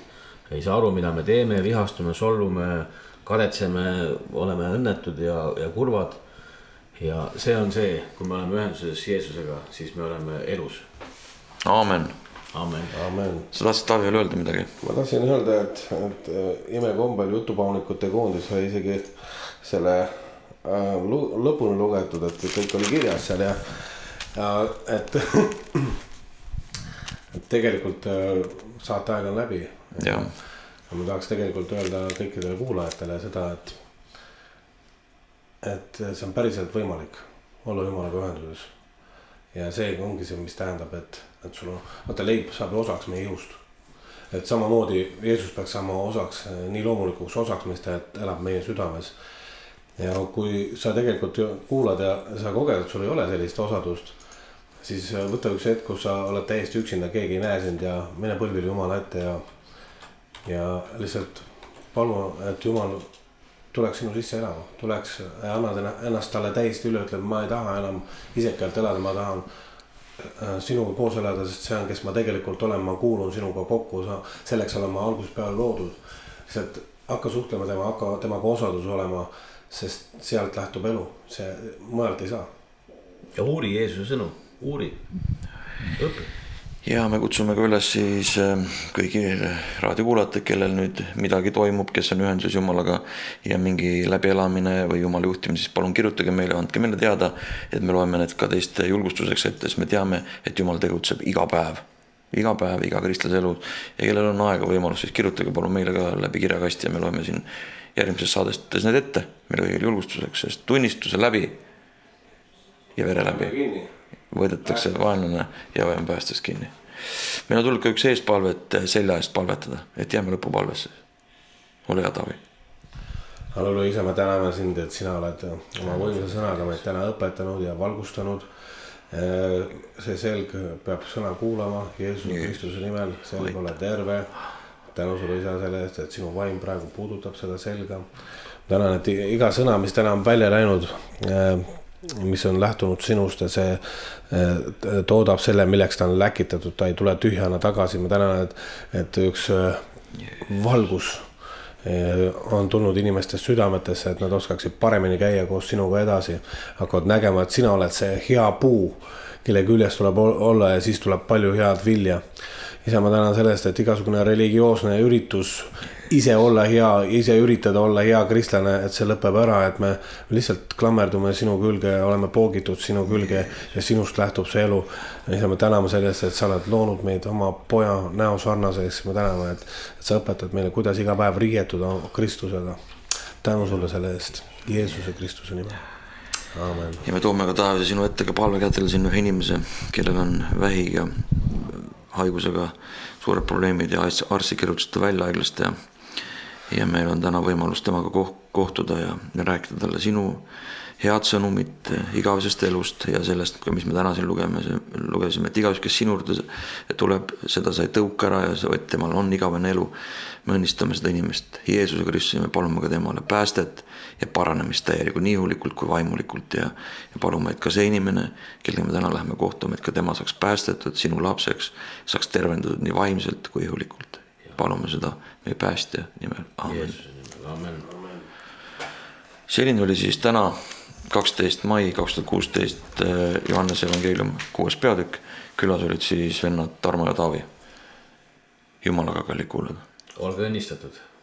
ei saa aru, mida me teeme, vihastume, solvume, kadetseme, oleme õnnetud ja kurvad. Ja see on see, kui me oleme ühenduses Jeesusega, siis me oleme elus. Aamen. Amen. Amen. Sa tahtsid Taavi veel öelda midagi? Ma tahtsin öelda, et imekombel jutupaunikute koondis oli isegi selle lõpuni lugetud, et kõik oli kirjas seal ja et tegelikult saateaeg on läbi. Ja ma tahaks tegelikult öelda kõikidele kuulajatele seda, et see on päriselt võimalik olla Jumalaga ühenduses. Ja see ongi see, mis tähendab, et sul on, vaata leib saab osaks meie ihust. Et samamoodi Jeesus peaks saama osaks, nii loomulikuks osaks, mis ta elab meie südames. Ja kui sa tegelikult kuulad ja sa koged, et sul ei ole sellist osadust, siis võta üks hetk, kus sa oled täiesti üksinda, keegi ei näe sind ja mine põlvile Jumala ette ja lihtsalt palun, et Jumal tuleks sinu sisse elama, tuleks ja annad ennast talle täiesti üle, ütleb, ma ei taha enam isekalt elada, ma tahan sinuga koos elada, sest see on, kes ma tegelikult olen, ma kuulun sinuga kokku, selleks olen ma algusest peale loodud. Sest hakka suhtlema tema, hakka temaga osadus olema, sest sealt lähtub elu, see mõelt ei saa. Ja uuri Jeesuse sõnu, uuri, õpi. Ja me kutsume ka üles siis kõigi raadiokuulajate, kellel nüüd midagi toimub, kes on ühenduses Jumalaga ja mingi läbielamine või Jumala juhtimine, siis palun kirjutage meile, andke meile teada, et me loeme need ka teiste julgustuseks ette, sest me teame, et Jumal tegutseb iga päev, iga kristlase elu ja kellel on aega võimalus, siis kirjutage palun meile ka läbi kirjakasti ja me loeme siin järgmises saadestes need ette meile kõigil julgustuseks, sest tunnistuse läbi ja vere läbi võidetakse vaenlane ja vajan päästes kinni. Meil on tulnud ka üks eespalvet selja eest palvetada, et jääme lõpupalvesse. Ole hea, Taavi. Halleluja, Isa, me täname sind, et sina oled oma võimsa sõnaga meid täna õpetanud ja valgustanud. See selg peab sõna kuulama Jeesuse Kristuse nimel, selg ole terve. Tänu sulle, Isa, selle eest, et sinu vaim praegu puudutab seda selga. Tänan, et iga sõna, mis täna on välja läinud, mis on lähtunud sinust ja see toodab selle, milleks ta on läkitatud, ta ei tule tühjana tagasi. Ma tänan, et üks valgus on tulnud inimestest südametesse, et nad oskaksid paremini käia koos sinuga edasi. Hakkavad nägema, et sina oled see hea puu, kelle küljes tuleb olla ja siis tuleb palju head vilja. Isa, ma tänan sellest, et igasugune religioosne üritus ise olla hea, ise üritada olla hea kristlane, et see lõpeb ära, et me lihtsalt klammerdume sinu külge, oleme poogitud sinu külge ja sinust lähtub see elu. Isa, me täname sellest, et sa oled loonud meid oma poja näo sarnaseks. Me täname, et sa õpetad meile, kuidas iga päev riietuda Kristusega. Tänu sulle selle eest, Jeesuse Kristuse nimel. Amen. Ja me toome ka Taavi sinu ette ka palvekätel siin ühe inimese, kellel on vähiga haigusega suured probleemid ja arsti kirjutasite välja haiglast ja meil on täna võimalus temaga kohtuda ja rääkida talle sinu head sõnumit igavesest elust ja sellest, mis me täna siin lugesime, et igaüks, kes sinu juurde tuleb, seda sai tõuka ära ja et temal on igavene elu. Me õnnistame seda inimest Jeesuse Kristuse, me palume ka temale päästet ja paranemist täielikult nii ihulikult kui vaimulikult ja palume, et ka see inimene, kellega me täna läheme kohtuma, et ka tema saaks päästetud sinu lapseks, saaks tervendatud nii vaimselt kui ihulikult. Palume seda meie päästja nimel. Amen. Selline oli siis täna 12. mai 2016 Johannese evangeelium 6. peatükk. Külas olid siis vennad Tarmo ja Taavi. Jumalaga kalli kuulada. Olge õnnistatud.